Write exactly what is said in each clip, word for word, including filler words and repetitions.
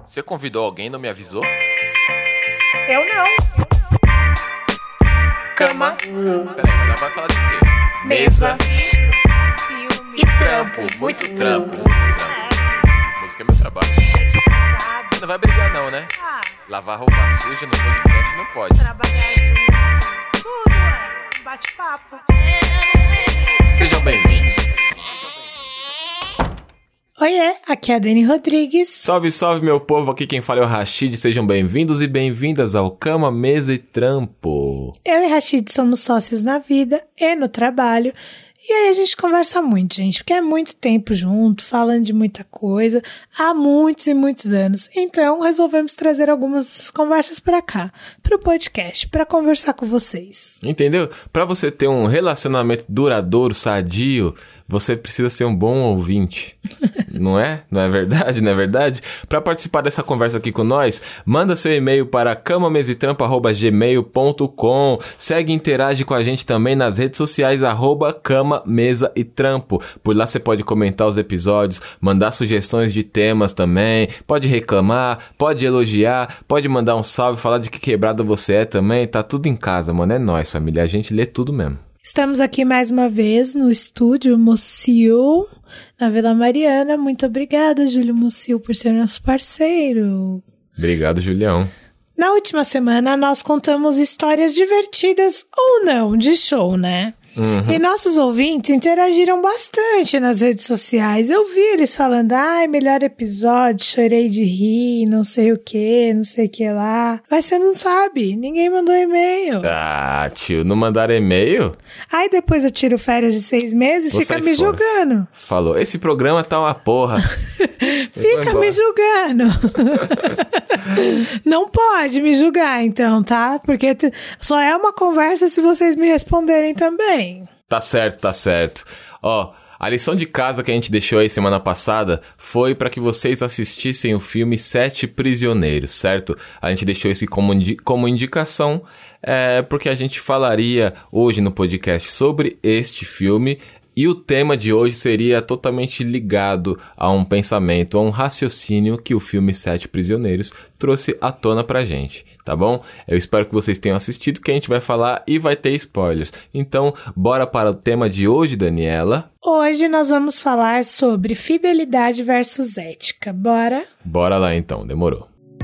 Você convidou alguém e não me avisou? Eu não. Cama. Peraí, mas ela vai falar de quê? Mesa. Filme. E trampo. Muito trampo. Muito trampo. Música é meu trabalho. Não vai brigar não, né? Lavar roupa suja no podcast não pode. Trabalhar junto. Tudo é bate-papo. Sejam bem-vindos. Oiê, aqui é a Dani Rodrigues. Salve, salve, meu povo. Aqui quem fala é o Rashid. Sejam bem-vindos e bem-vindas ao Cama, Mesa e Trampo. Eu e Rashid somos sócios na vida e no trabalho. E aí a gente conversa muito, gente, porque é muito tempo junto, falando de muita coisa, há muitos e muitos anos. Então, resolvemos trazer algumas dessas conversas para cá, para o podcast, para conversar com vocês. Entendeu? Para você ter um relacionamento duradouro, sadio, você precisa ser um bom ouvinte. Não é? Não é verdade? Não é verdade? Para participar dessa conversa aqui com nós, manda seu e-mail para cama mesa e trampo arroba gmail ponto com. Segue e interage com a gente também nas redes sociais, arroba Cama, Mesa e Trampo. Por lá você pode comentar os episódios, mandar sugestões de temas também, pode reclamar, pode elogiar, pode mandar um salve, falar de que quebrada você é também. Tá tudo em casa, mano. É nóis, família. A gente lê tudo mesmo. Estamos aqui mais uma vez no estúdio Mocil, na Vila Mariana. Muito obrigada, Júlio Mocil, por ser nosso parceiro. Obrigado, Julião. Na última semana, nós contamos histórias divertidas ou não de show, né? Uhum. E nossos ouvintes interagiram bastante nas redes sociais. Eu vi eles falando, ai, melhor episódio, chorei de rir, não sei o que, não sei o que lá. Mas você não sabe, ninguém mandou e-mail. Ah, tio, não mandaram e-mail? Aí depois eu tiro férias de seis meses e fica me fora. julgando. Falou, esse programa tá uma porra. Fica me julgando. Não pode me julgar, então, tá? Porque t- só é uma conversa se vocês me responderem também. Tá certo, tá certo. Ó, a lição de casa que a gente deixou aí semana passada foi para que vocês assistissem o filme Sete Prisioneiros, certo? A gente deixou isso como, indi- como indicação, é, porque a gente falaria hoje no podcast sobre este filme. E o tema de hoje seria totalmente ligado a um pensamento, a um raciocínio que o filme Sete Prisioneiros trouxe à tona pra gente, tá bom? Eu espero que vocês tenham assistido, que a gente vai falar e vai ter spoilers. Então, bora para o tema de hoje, Daniela. Hoje nós vamos falar sobre fidelidade versus ética. Bora? Bora lá então, demorou.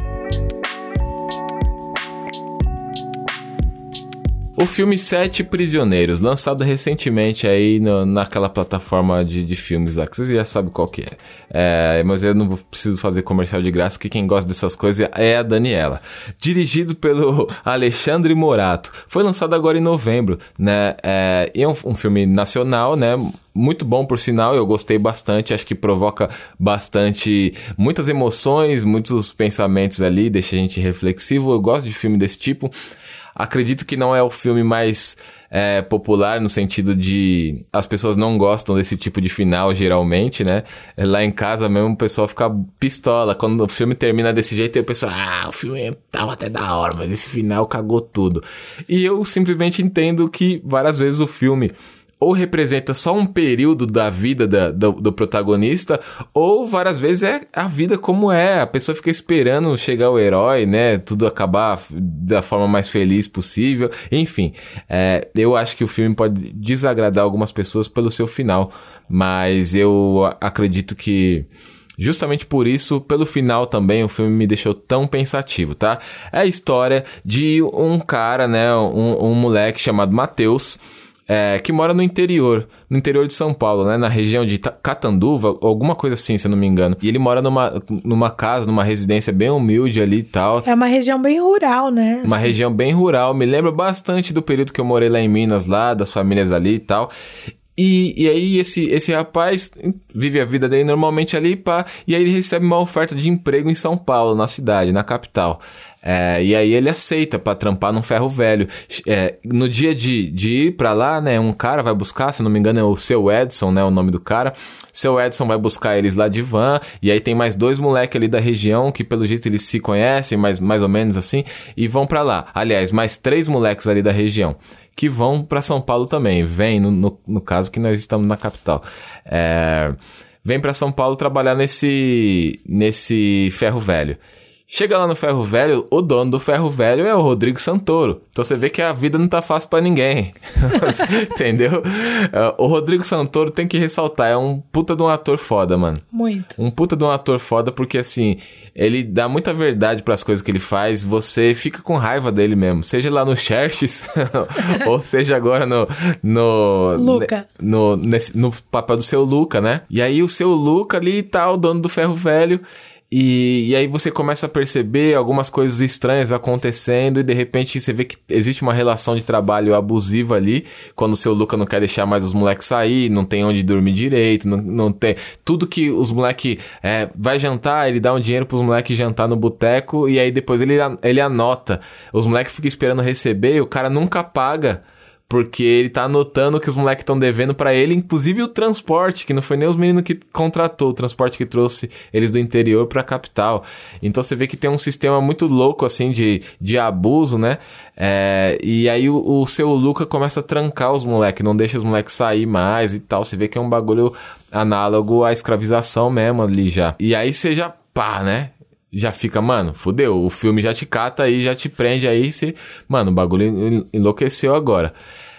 O filme Sete Prisioneiros, lançado recentemente aí no, naquela plataforma de, de filmes lá, que vocês já sabem qual que é. é. Mas eu não preciso fazer comercial de graça, que quem gosta dessas coisas é a Daniela. Dirigido pelo Alexandre Morato. Foi lançado agora em novembro, né? É, e é um, um filme nacional, né? Muito bom, por sinal, eu gostei bastante, acho que provoca bastante, muitas emoções, muitos pensamentos ali, deixa a gente reflexivo. Eu gosto de filme desse tipo. Acredito que não é o filme mais é, popular no sentido de as pessoas não gostam desse tipo de final, geralmente, né? Lá em casa mesmo o pessoal fica pistola. Quando o filme termina desse jeito, aí o pessoal, ah, o filme tava até da hora, mas esse final cagou tudo. E eu simplesmente entendo que várias vezes o filme ou representa só um período da vida da, do, do protagonista, ou várias vezes é a vida como é. A pessoa fica esperando chegar o herói, né? Tudo acabar da forma mais feliz possível. Enfim, é, eu acho que o filme pode desagradar algumas pessoas pelo seu final, mas eu acredito que justamente por isso, pelo final também, o filme me deixou tão pensativo, tá? É a história de um cara, né? Um, um moleque chamado Matheus, É, que mora no interior, no interior de São Paulo, né? Na região de Catanduva, alguma coisa assim, se eu não me engano. E ele mora numa, numa casa, numa residência bem humilde ali e tal. É uma região bem rural, né? Uma assim. região bem rural. Me lembra bastante do período que eu morei lá em Minas, lá, das famílias ali e tal. E, e aí esse, esse rapaz vive a vida dele normalmente ali, pá, e aí ele recebe uma oferta de emprego em São Paulo, na cidade, na capital. É, e aí ele aceita pra trampar num ferro velho. É, no dia de, de ir pra lá, né, um cara vai buscar, se não me engano é o seu Edson, né, o nome do cara. Seu Edson vai buscar eles lá de van, e aí tem mais dois moleques ali da região, que pelo jeito eles se conhecem, mais, mais ou menos assim, e vão pra lá. Aliás, mais três moleques ali da região, que vão pra São Paulo também. Vem, no, no, no caso que nós estamos na capital. É... vem pra São Paulo trabalhar nesse, nesse ferro velho. Chega lá no ferro velho, o dono do ferro velho é o Rodrigo Santoro. Então você vê que a vida não tá fácil pra ninguém. Entendeu? O Rodrigo Santoro tem que ressaltar, é um puta de um ator foda, mano. Muito. Um puta de um ator foda porque, assim, ele dá muita verdade pras coisas que ele faz. Você fica com raiva dele mesmo. Seja lá no Xerxes, ou seja agora no... no Luca. No, nesse, no papel do seu Luca, né? E aí o seu Luca ali tá o dono do ferro velho. E, e aí você começa a perceber algumas coisas estranhas acontecendo e de repente você vê que existe uma relação de trabalho abusiva ali, quando o seu Luca não quer deixar mais os moleques sair, não tem onde dormir direito, não, não tem... Tudo que os moleques... É, vai jantar, ele dá um dinheiro pros moleques jantar no boteco e aí depois ele, ele anota. Os moleques ficam esperando receber e o cara nunca paga. Porque ele tá anotando que os moleques estão devendo pra ele, inclusive o transporte, que não foi nem os meninos que contratou, o transporte que trouxe eles do interior pra capital. Então você vê que tem um sistema muito louco, assim, de, de abuso, né? É, e aí o, o seu Luca começa a trancar os moleques, não deixa os moleques sair mais e tal. Você vê que é um bagulho análogo à escravização mesmo ali já. E aí você já, pá, né? Já fica, mano, fudeu, o filme já te cata aí, já te prende aí, você... Mano, o bagulho enlouqueceu agora.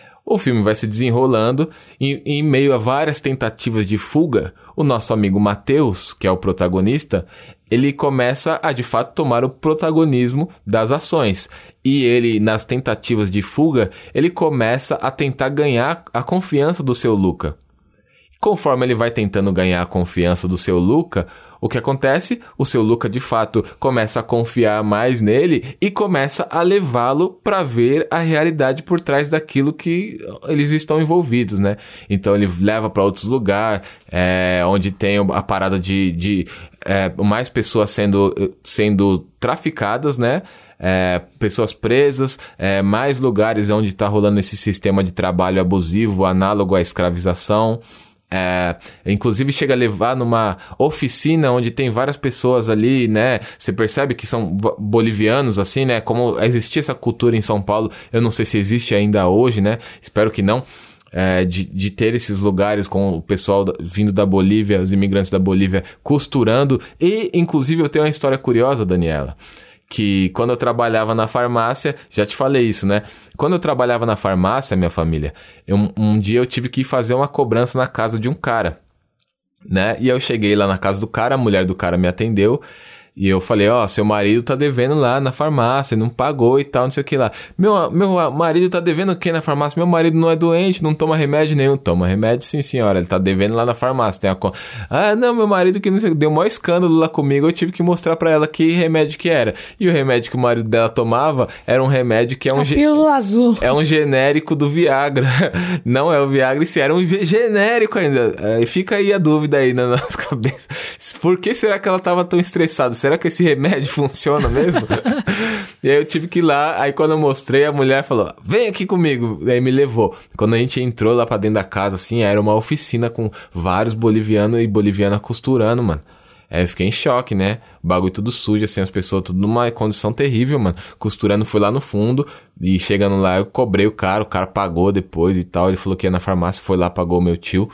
O filme vai se desenrolando e em meio a várias tentativas de fuga, o nosso amigo Matheus, que é o protagonista, ele começa a, de fato, tomar o protagonismo das ações. E ele, nas tentativas de fuga, ele começa a tentar ganhar a confiança do seu Luca. Conforme ele vai tentando ganhar a confiança do seu Luca, o que acontece? O seu Luca, de fato, começa a confiar mais nele e começa a levá-lo para ver a realidade por trás daquilo que eles estão envolvidos, né? Então ele leva para outros lugares, é, onde tem a parada de, de é, mais pessoas sendo, sendo traficadas, né? É, pessoas presas, é, mais lugares onde está rolando esse sistema de trabalho abusivo, análogo à escravização. É, inclusive chega a levar numa oficina onde tem várias pessoas ali, né? Você percebe que são bolivianos, assim, né? Como existia essa cultura em São Paulo, eu não sei se existe ainda hoje, né? Espero que não. É, de, de ter esses lugares com o pessoal da, vindo da Bolívia, os imigrantes da Bolívia costurando. E, inclusive, eu tenho uma história curiosa, Daniela, que quando eu trabalhava na farmácia, já te falei isso, né? Quando eu trabalhava na farmácia, minha família, eu, um dia eu tive que fazer uma cobrança na casa de um cara, né? E eu cheguei lá na casa do cara, a mulher do cara me atendeu. E eu falei, ó, oh, seu marido tá devendo lá na farmácia, não pagou e tal, não sei o que lá. Meu, meu marido tá devendo o que na farmácia? Meu marido não é doente, não toma remédio nenhum. Toma remédio sim, senhora, ele tá devendo lá na farmácia. Tem a con... Ah, não, meu marido que não sei, deu um maior escândalo lá comigo, eu tive que mostrar pra ela que remédio que era. E o remédio que o marido dela tomava era um remédio que é um... A pílula azul. É um genérico do Viagra. Não é o Viagra, se era um genérico ainda. É, fica aí a dúvida aí na nossa cabeça. Por que será que ela tava tão estressada? Será que esse remédio funciona mesmo? E aí eu tive que ir lá, aí quando eu mostrei, a mulher falou, vem aqui comigo, e aí me levou. Quando a gente entrou lá pra dentro da casa, assim, era uma oficina com vários bolivianos e bolivianas costurando, mano. Aí eu fiquei em choque, né? O bagulho tudo sujo, assim, as pessoas tudo numa condição terrível, mano. Costurando, fui lá no fundo e chegando lá eu cobrei o cara, o cara pagou depois e tal. Ele falou que ia na farmácia, foi lá, pagou o meu tio.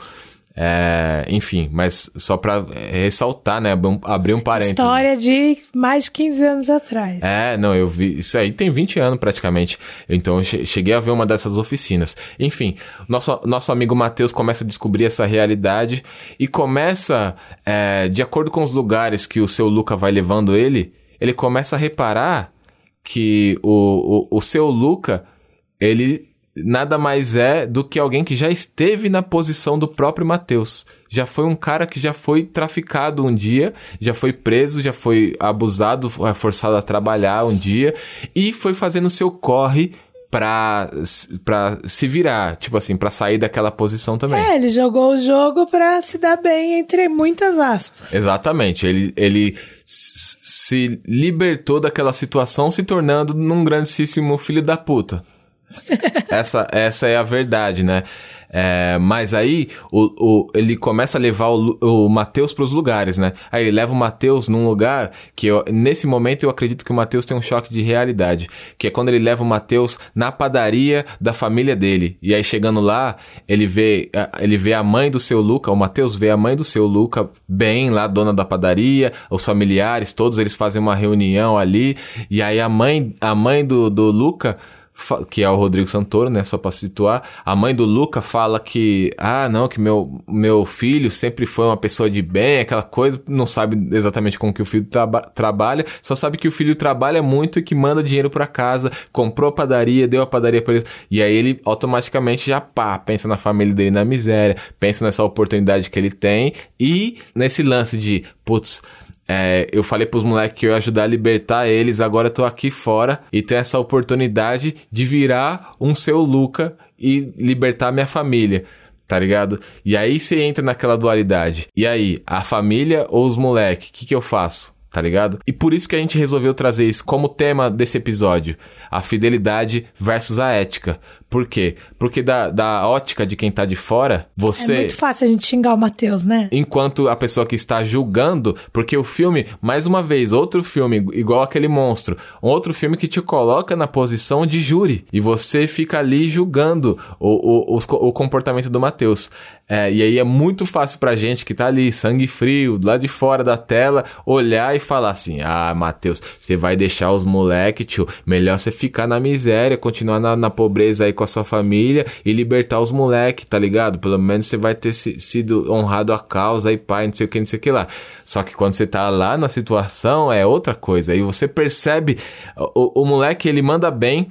É, enfim, mas só pra ressaltar, né, abrir um parênteses. História de mais de quinze anos atrás. É, não, eu vi, isso aí tem vinte anos praticamente, então eu cheguei a ver uma dessas oficinas. Enfim, nosso, nosso amigo Matheus começa a descobrir essa realidade e começa, é, de acordo com os lugares que o seu Luca vai levando ele, ele começa a reparar que o, o, o seu Luca, ele... nada mais é do que alguém que já esteve na posição do próprio Matheus. Já foi um cara que já foi traficado um dia, já foi preso, já foi abusado, forçado a trabalhar um dia e foi fazendo seu corre pra, pra se virar, tipo assim, pra sair daquela posição também. É, ele jogou o jogo pra se dar bem, entre muitas aspas. Exatamente, ele, ele se libertou daquela situação se tornando num grandíssimo filho da puta. essa, essa é a verdade, né? É, mas aí o, o, ele começa a levar o, o Matheus pros lugares, né? Aí ele leva o Matheus num lugar que eu, nesse momento eu acredito que o Matheus tem um choque de realidade, que é quando ele leva o Matheus na padaria da família dele. E aí chegando lá, ele vê, ele vê a mãe do seu Luca, o Matheus vê a mãe do seu Luca bem lá, dona da padaria, os familiares, todos eles fazem uma reunião ali, e aí a mãe, a mãe do, do Luca, que é o Rodrigo Santoro, né, só pra situar, a mãe do Luca fala que, ah, não, que meu, meu filho sempre foi uma pessoa de bem, aquela coisa, não sabe exatamente como que o filho traba- trabalha, só sabe que o filho trabalha muito e que manda dinheiro pra casa, comprou a padaria, deu a padaria pra ele, e aí ele automaticamente já, pá, pensa na família dele na miséria, pensa nessa oportunidade que ele tem, e nesse lance de, putz, É, eu falei pros moleques que eu ia ajudar a libertar eles, agora eu tô aqui fora e tenho essa oportunidade de virar um seu Luca e libertar minha família, tá ligado? E aí você entra naquela dualidade. E aí, a família ou os moleques? O que que eu faço? Tá ligado? E por isso que a gente resolveu trazer isso como tema desse episódio. A fidelidade versus a ética. Por quê? Porque da, da ótica de quem tá de fora, você... É muito fácil a gente xingar o Matheus, né? Enquanto a pessoa que está julgando, porque o filme, mais uma vez, outro filme igual aquele monstro, um outro filme que te coloca na posição de júri, e você fica ali julgando o, o, o, o comportamento do Matheus. É, e aí é muito fácil pra gente que tá ali, sangue frio, lá de fora da tela, olhar e falar assim, ah, Matheus, você vai deixar os moleque, tio, melhor você ficar na miséria, continuar na, na pobreza aí com a sua família e libertar os moleque, tá ligado? Pelo menos você vai ter si, sido honrado a causa aí, pai, não sei o que, não sei o que lá. Só que quando você tá lá na situação, é outra coisa. Aí você percebe, o, o moleque, ele manda bem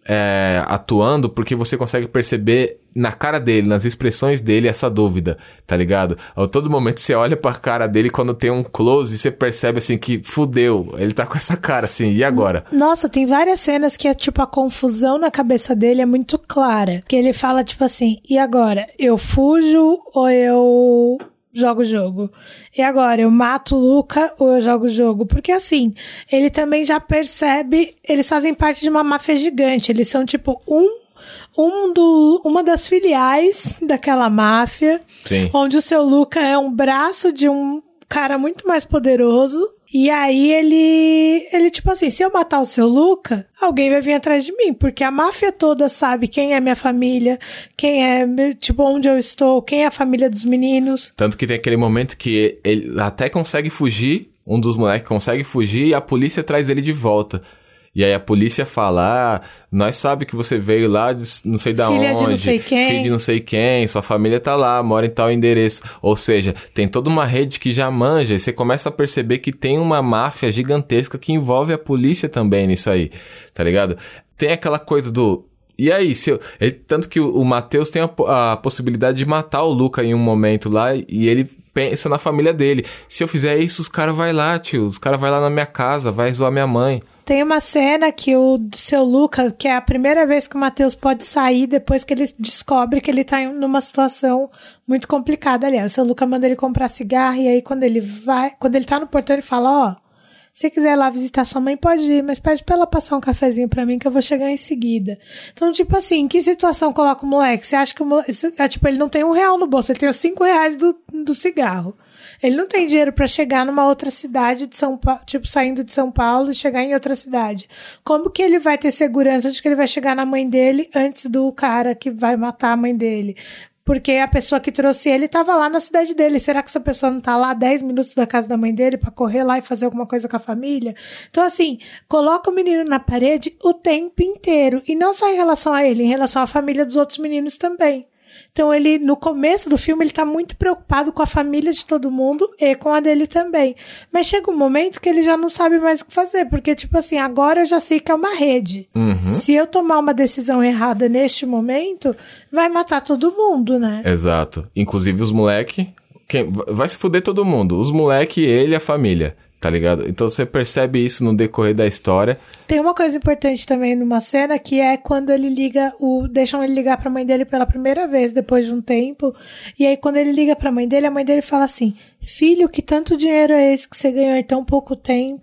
é, atuando, porque você consegue perceber na cara dele, nas expressões dele, essa dúvida, tá ligado? A todo momento você olha pra cara dele, quando tem um close, você percebe assim que fudeu, ele tá com essa cara assim, e agora? Nossa, tem várias cenas que é tipo, a confusão na cabeça dele é muito clara, que ele fala tipo assim, e agora? Eu fujo ou eu jogo o jogo? E agora, eu mato o Luca ou eu jogo o jogo? Porque assim, ele também já percebe, eles fazem parte de uma máfia gigante, eles são tipo um Um do, uma das filiais daquela máfia, Sim. Onde o seu Luca é um braço de um cara muito mais poderoso. E aí ele, ele tipo assim, se eu matar o seu Luca, alguém vai vir atrás de mim, porque a máfia toda sabe quem é minha família, quem é, tipo, onde eu estou, quem é a família dos meninos. Tanto que tem aquele momento que ele até consegue fugir, um dos moleques consegue fugir e a polícia traz ele de volta. E aí a polícia fala, ah, nós sabe que você veio lá de não sei da filha onde. de não sei quem. Filho de não sei quem, sua família tá lá, mora em tal endereço. Ou seja, tem toda uma rede que já manja, e você começa a perceber que tem uma máfia gigantesca que envolve a polícia também nisso aí, tá ligado? Tem aquela coisa do... E aí, se eu, ele, tanto que o, o Matheus tem a, a possibilidade de matar o Luca em um momento lá, e ele pensa na família dele. Se eu fizer isso, os caras vão lá, tio, os caras vão lá na minha casa, vai zoar minha mãe. Tem uma cena que o seu Luca, que é a primeira vez que o Matheus pode sair depois que ele descobre que ele tá em numa situação muito complicada. Aliás, o seu Luca manda ele comprar cigarro, e aí quando ele vai, quando ele tá no portão, ele fala, ó, oh, se quiser ir lá visitar sua mãe, pode ir, mas pede pra ela passar um cafezinho pra mim que eu vou chegar em seguida. Então, tipo assim, em que situação coloca o moleque? Você acha que o moleque, tipo, ele não tem um real no bolso, ele tem os cinco reais do, do cigarro. Ele não tem dinheiro pra chegar numa outra cidade de São Paulo, tipo, saindo de São Paulo e chegar em outra cidade. Como que ele vai ter segurança de que ele vai chegar na mãe dele antes do cara que vai matar a mãe dele? Porque a pessoa que trouxe ele estava lá na cidade dele. Será que essa pessoa não tá lá a dez minutos da casa da mãe dele pra correr lá e fazer alguma coisa com a família? Então, assim, coloca o menino na parede o tempo inteiro. E não só em relação a ele, em relação à família dos outros meninos também. Então, ele, no começo do filme, ele tá muito preocupado com a família de todo mundo e com a dele também. Mas chega um momento que ele já não sabe mais o que fazer, porque, tipo assim, agora eu já sei que é uma rede. Uhum. Se eu tomar uma decisão errada neste momento, vai matar todo mundo, né? Exato. Inclusive os moleque, quem, vai se fuder todo mundo. Os moleque, ele e a família. Tá ligado? Então você percebe isso no decorrer da história. Tem uma coisa importante também numa cena, que é quando ele liga, o, deixam ele ligar pra mãe dele pela primeira vez, depois de um tempo. E aí quando ele liga pra mãe dele, a mãe dele fala assim, filho, que tanto dinheiro é esse que você ganhou em tão pouco tempo?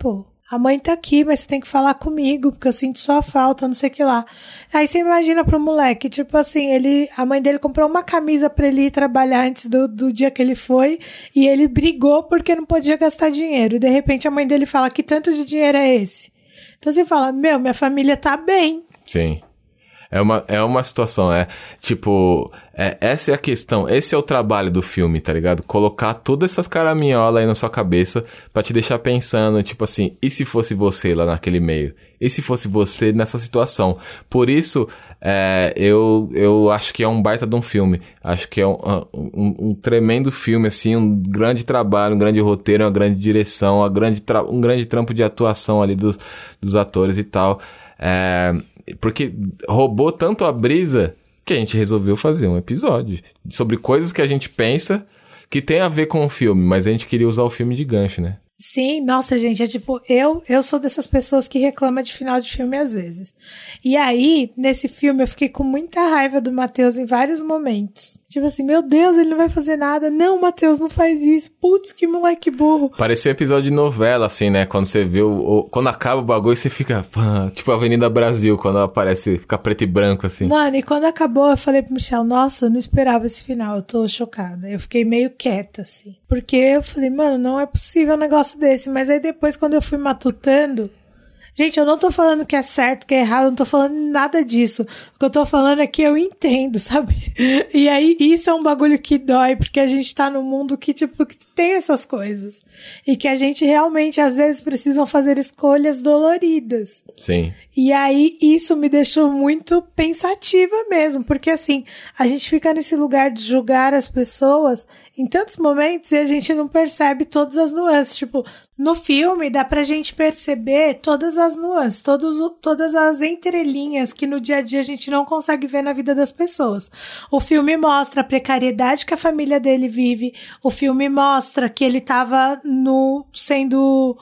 A mãe tá aqui, mas você tem que falar comigo, porque eu sinto sua falta, não sei o que lá. Aí você imagina pro moleque, tipo assim, ele, a mãe dele comprou uma camisa pra ele ir trabalhar antes do, do dia que ele foi, e ele brigou porque não podia gastar dinheiro. E de repente a mãe dele fala, que tanto de dinheiro é esse? Então você fala, meu, minha família tá bem. Sim. É uma, é uma situação, é tipo, é, essa é a questão, esse é o trabalho do filme, tá ligado? Colocar todas essas caraminholas aí na sua cabeça pra te deixar pensando, tipo assim, e se fosse você lá naquele meio? E se fosse você nessa situação? Por isso, é, eu, eu acho que é um baita de um filme, acho que é um, um, um tremendo filme, assim, um grande trabalho, um grande roteiro, uma grande direção, uma grande tra- um grande trampo de atuação ali dos, dos atores e tal, é... Porque roubou tanto a brisa que a gente resolveu fazer um episódio sobre coisas que a gente pensa que tem a ver com o filme, mas a gente queria usar o filme de gancho, né? Sim, nossa, gente, é tipo, eu, eu sou dessas pessoas que reclamam de final de filme às vezes. E aí, nesse filme, eu fiquei com muita raiva do Matheus em vários momentos. Tipo assim, meu Deus, ele não vai fazer nada. Não, Matheus, não faz isso. Putz, que moleque burro. Parecia um episódio de novela, assim, né? Quando você vê o... o quando acaba o bagulho, você fica... Pá, tipo Avenida Brasil, quando aparece, fica preto e branco, assim. Mano, e quando acabou, eu falei pro Michel, nossa, eu não esperava esse final, eu tô chocada. Eu fiquei meio quieta, assim. Porque eu falei, mano, não é possível um negócio desse, mas aí depois quando eu fui matutando, gente, eu não tô falando que é certo, que é errado, eu não tô falando nada disso, o que eu tô falando é que eu entendo, sabe, e aí isso é um bagulho que dói, porque a gente tá num mundo que, tipo, que tem essas coisas, e que a gente realmente, às vezes, precisa fazer escolhas doloridas. Sim. E aí isso me deixou muito pensativa mesmo, porque assim, a gente fica nesse lugar de julgar as pessoas em tantos momentos e a gente não percebe todas as nuances, tipo, no filme dá pra gente perceber todas as nuances, todos, todas as entrelinhas que no dia a dia a gente não consegue ver na vida das pessoas. O filme mostra a precariedade que a família dele vive, o filme mostra que ele tava no, sendo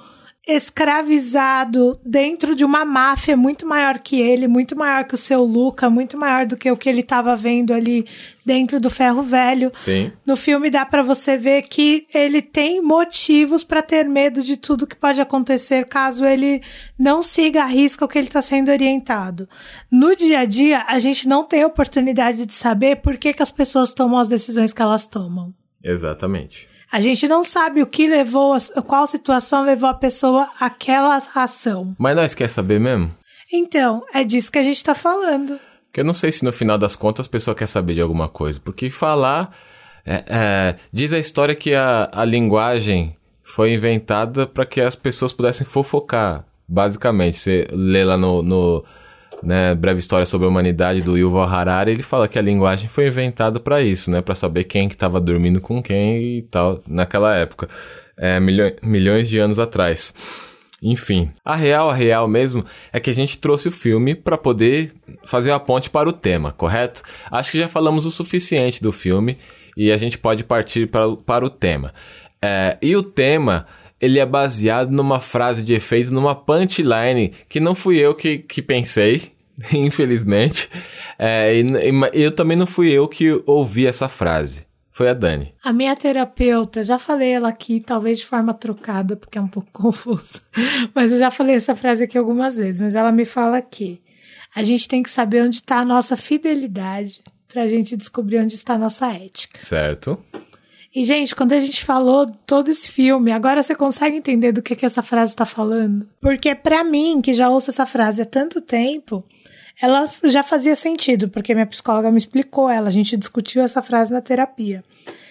escravizado dentro de uma máfia muito maior que ele, muito maior que o seu Luca, muito maior do que o que ele estava vendo ali dentro do Ferro Velho. Sim. No filme dá pra você ver que ele tem motivos pra ter medo de tudo que pode acontecer caso ele não siga a risca o que ele está sendo orientado. No dia a dia, a gente não tem oportunidade de saber por que, que as pessoas tomam as decisões que elas tomam. Exatamente. A gente não sabe o que levou, qual situação levou a pessoa àquela ação. Mas nós quer saber mesmo? Então, é disso que a gente tá falando. Porque eu não sei se no final das contas a pessoa quer saber de alguma coisa. Porque falar... É, é, diz a história que a, a linguagem foi inventada para que as pessoas pudessem fofocar. Basicamente, você lê lá no... no né, Breve História sobre a Humanidade do Yuval Harari, ele fala que a linguagem foi inventada para isso, né, para saber quem que estava dormindo com quem e tal, naquela época, é, milho- milhões de anos atrás. Enfim, a real, a real mesmo é que a gente trouxe o filme para poder fazer a ponte para o tema, correto? Acho que já falamos o suficiente do filme e a gente pode partir para, para o tema. É, e o tema... ele é baseado numa frase de efeito, numa punchline, que não fui eu que, que pensei, infelizmente. É, e, e eu também não fui eu que ouvi essa frase. Foi a Dani. A minha terapeuta, já falei ela aqui, talvez de forma trocada, porque é um pouco confuso. Mas eu já falei essa frase aqui algumas vezes, mas ela me fala que a gente tem que saber onde está a nossa fidelidade pra gente descobrir onde está a nossa ética. Certo. E, gente, quando a gente falou todo esse filme, agora você consegue entender do que, que essa frase tá falando? Porque pra mim, que já ouço essa frase há tanto tempo, ela já fazia sentido, porque minha psicóloga me explicou ela, a gente discutiu essa frase na terapia.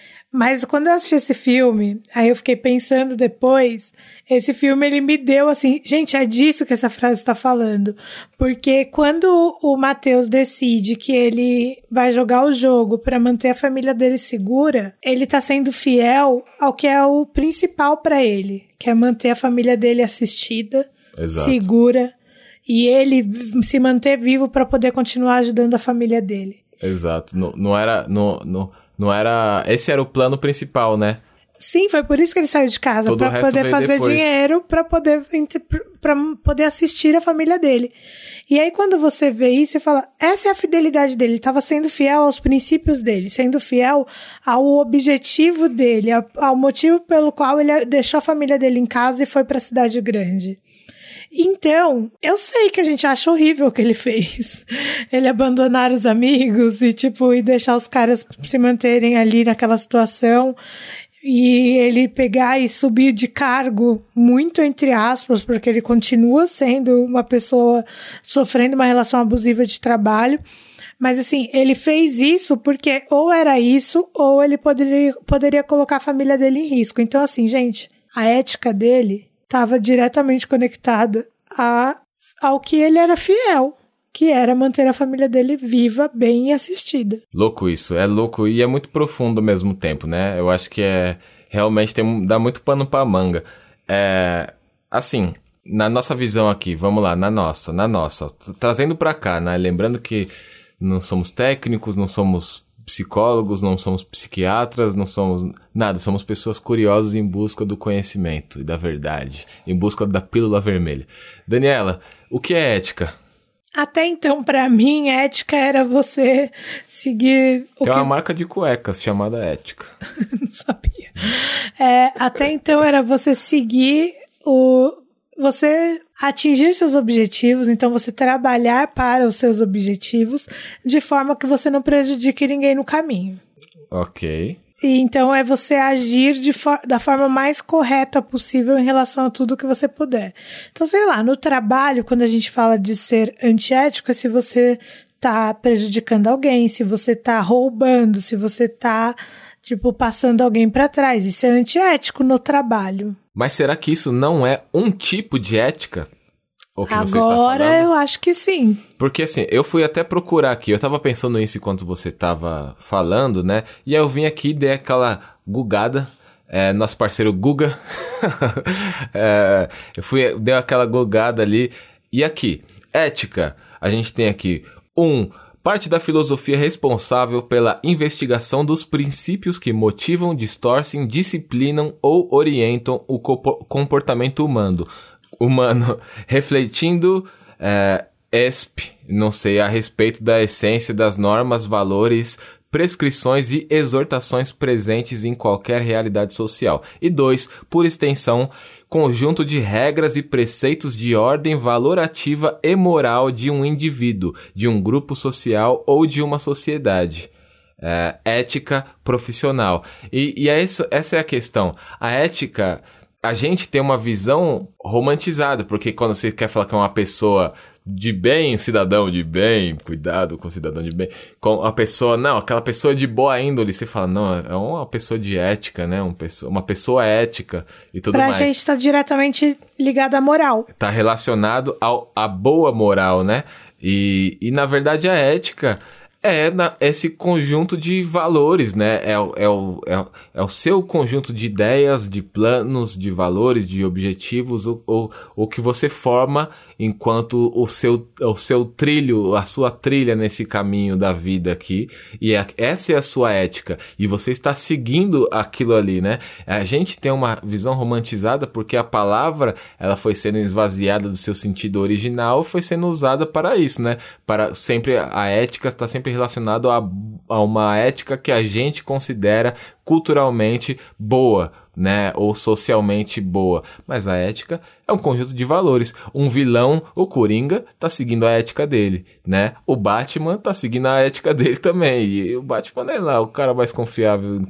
Mas quando eu assisti esse filme, aí eu fiquei pensando depois, esse filme ele me deu assim, gente, é disso que essa frase está falando. Porque quando o Matheus decide que ele vai jogar o jogo para manter a família dele segura, ele tá sendo fiel ao que é o principal para ele, que é manter a família dele assistida, Exato. segura, e ele se manter vivo para poder continuar ajudando a família dele. Exato. Não, não era... Não, não... Não era... Esse era o plano principal, né? Sim, foi por isso que ele saiu de casa, para poder fazer depois. dinheiro, para poder, pra poder assistir a família dele. E aí, quando você vê isso, você fala, essa é a fidelidade dele, ele estava sendo fiel aos princípios dele, sendo fiel ao objetivo dele, ao motivo pelo qual ele deixou a família dele em casa e foi para a cidade grande. Então, eu sei que a gente acha horrível o que ele fez. Ele abandonar os amigos e, tipo, e deixar os caras se manterem ali naquela situação. E ele pegar e subir de cargo, muito entre aspas, porque ele continua sendo uma pessoa sofrendo uma relação abusiva de trabalho. Mas assim, ele fez isso porque ou era isso, ou ele poderia, poderia colocar a família dele em risco. Então assim, gente, a ética dele estava diretamente conectada a, ao que ele era fiel, que era manter a família dele viva, bem e assistida. Louco isso, é louco e é muito profundo ao mesmo tempo, né? Eu acho que é realmente tem, dá muito pano pra manga. É, assim, na nossa visão aqui, vamos lá, na nossa, na nossa, trazendo pra cá, né? Lembrando que não somos técnicos, não somos psicólogos, não somos psiquiatras, não somos nada, somos pessoas curiosas em busca do conhecimento e da verdade, em busca da pílula vermelha. Daniela, o que é ética? Até então, pra mim, ética era você seguir... O Tem que... uma marca de cuecas chamada ética. Não sabia. É, até então era você seguir o... Você atingir seus objetivos, então você trabalhar para os seus objetivos de forma que você não prejudique ninguém no caminho. Ok. E então é você agir de for- da forma mais correta possível em relação a tudo que você puder. Então, sei lá, no trabalho, quando a gente fala de ser antiético, é se você tá prejudicando alguém, se você tá roubando, se você tá, tipo, passando alguém para trás. Isso é antiético no trabalho. Mas será que isso não é um tipo de ética? O que você está falando? Agora eu acho que sim. Porque assim, eu fui até procurar aqui, eu tava pensando nisso enquanto você tava falando, né? E aí eu vim aqui e dei aquela gugada, é, nosso parceiro Guga, é, eu fui, dei aquela gugada ali. E aqui, ética, a gente tem aqui, um... parte da filosofia responsável pela investigação dos princípios que motivam, distorcem, disciplinam ou orientam o comportamento humano, humano refletindo é, esp, não sei, a respeito da essência das normas, valores, prescrições e exortações presentes em qualquer realidade social. E dois, por extensão, conjunto de regras e preceitos de ordem valorativa e moral de um indivíduo, de um grupo social ou de uma sociedade. É, ética profissional. E, e é isso, essa é a questão. A ética, a gente tem uma visão romantizada, porque quando você quer falar que é uma pessoa de bem, cidadão de bem, cuidado com o cidadão de bem, com a pessoa, não, aquela pessoa de boa índole, você fala, não, é uma pessoa de ética, né, uma pessoa, uma pessoa ética e tudo pra mais. Pra gente tá diretamente ligado à moral. Tá relacionado ao, à boa moral, né, e, e na verdade a ética é na, esse conjunto de valores, né, é, é, o, é, é o seu conjunto de ideias, de planos, de valores, de objetivos, o, o, o que você forma enquanto o seu, o seu trilho, a sua trilha nesse caminho da vida aqui, e é, essa é a sua ética, e você está seguindo aquilo ali, né? A gente tem uma visão romantizada porque a palavra, ela foi sendo esvaziada do seu sentido original, foi sendo usada para isso, né? Para sempre, a ética está sempre relacionada a, a uma ética que a gente considera culturalmente boa, né, ou socialmente boa, mas a ética é um conjunto de valores. Um vilão, o Coringa, tá seguindo a ética dele, né, o Batman tá seguindo a ética dele também, e o Batman é lá, o cara mais confiável,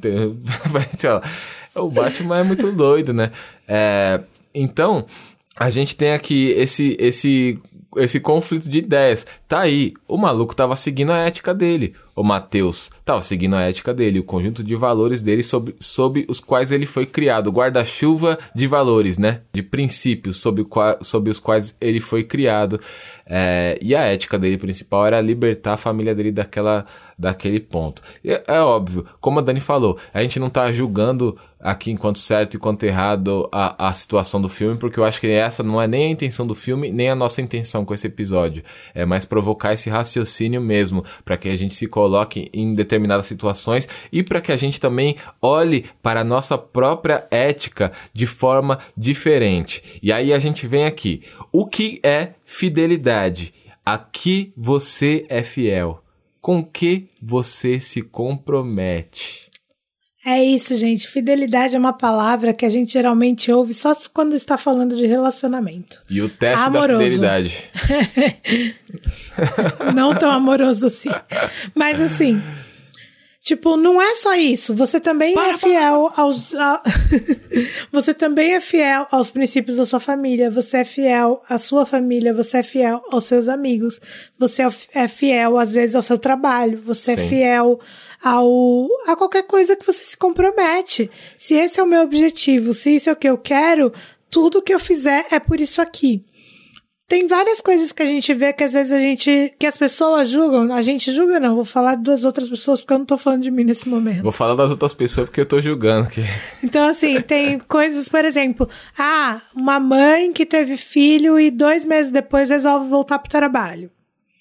o Batman é muito doido, né, é, então, a gente tem aqui esse, esse, esse conflito de ideias, tá aí, o maluco tava seguindo a ética dele, o Matheus estava seguindo a ética dele, o conjunto de valores dele sob, sob os quais ele foi criado, o guarda-chuva de valores, né? De princípios sob, sob os quais ele foi criado. É, e a ética dele principal era libertar a família dele daquela, daquele ponto. E é, é óbvio, como a Dani falou, a gente não está julgando aqui enquanto certo e enquanto errado a, a situação do filme, porque eu acho que essa não é nem a intenção do filme, nem a nossa intenção intenção com esse episódio. É mais provocar esse raciocínio mesmo, para que a gente se coloque em determinadas situações e para que a gente também olhe para a nossa própria ética de forma diferente. E aí a gente vem aqui. O que é fidelidade? A que você é fiel? Com que você se compromete? É isso, gente. Fidelidade é uma palavra que a gente geralmente ouve só quando está falando de relacionamento. E o teste amoroso. Da fidelidade. Não tão amoroso assim. Mas assim, tipo, não é só isso. Você também para, é fiel para. aos... A... você também é fiel aos princípios da sua família. Você é fiel à sua família. Você é fiel aos seus amigos. Você é fiel, às vezes, ao seu trabalho. Você Sim. é fiel... Ao, a qualquer coisa que você se compromete. Se esse é o meu objetivo, se isso é o que eu quero, tudo que eu fizer é por isso aqui. Tem várias coisas que a gente vê que às vezes a gente, que as pessoas julgam, a gente julga não, vou falar das outras pessoas porque eu não tô falando de mim nesse momento. Vou falar das outras pessoas porque eu tô julgando aqui. Então assim, tem coisas, por exemplo, ah, uma mãe que teve filho e dois meses depois resolve voltar pro trabalho.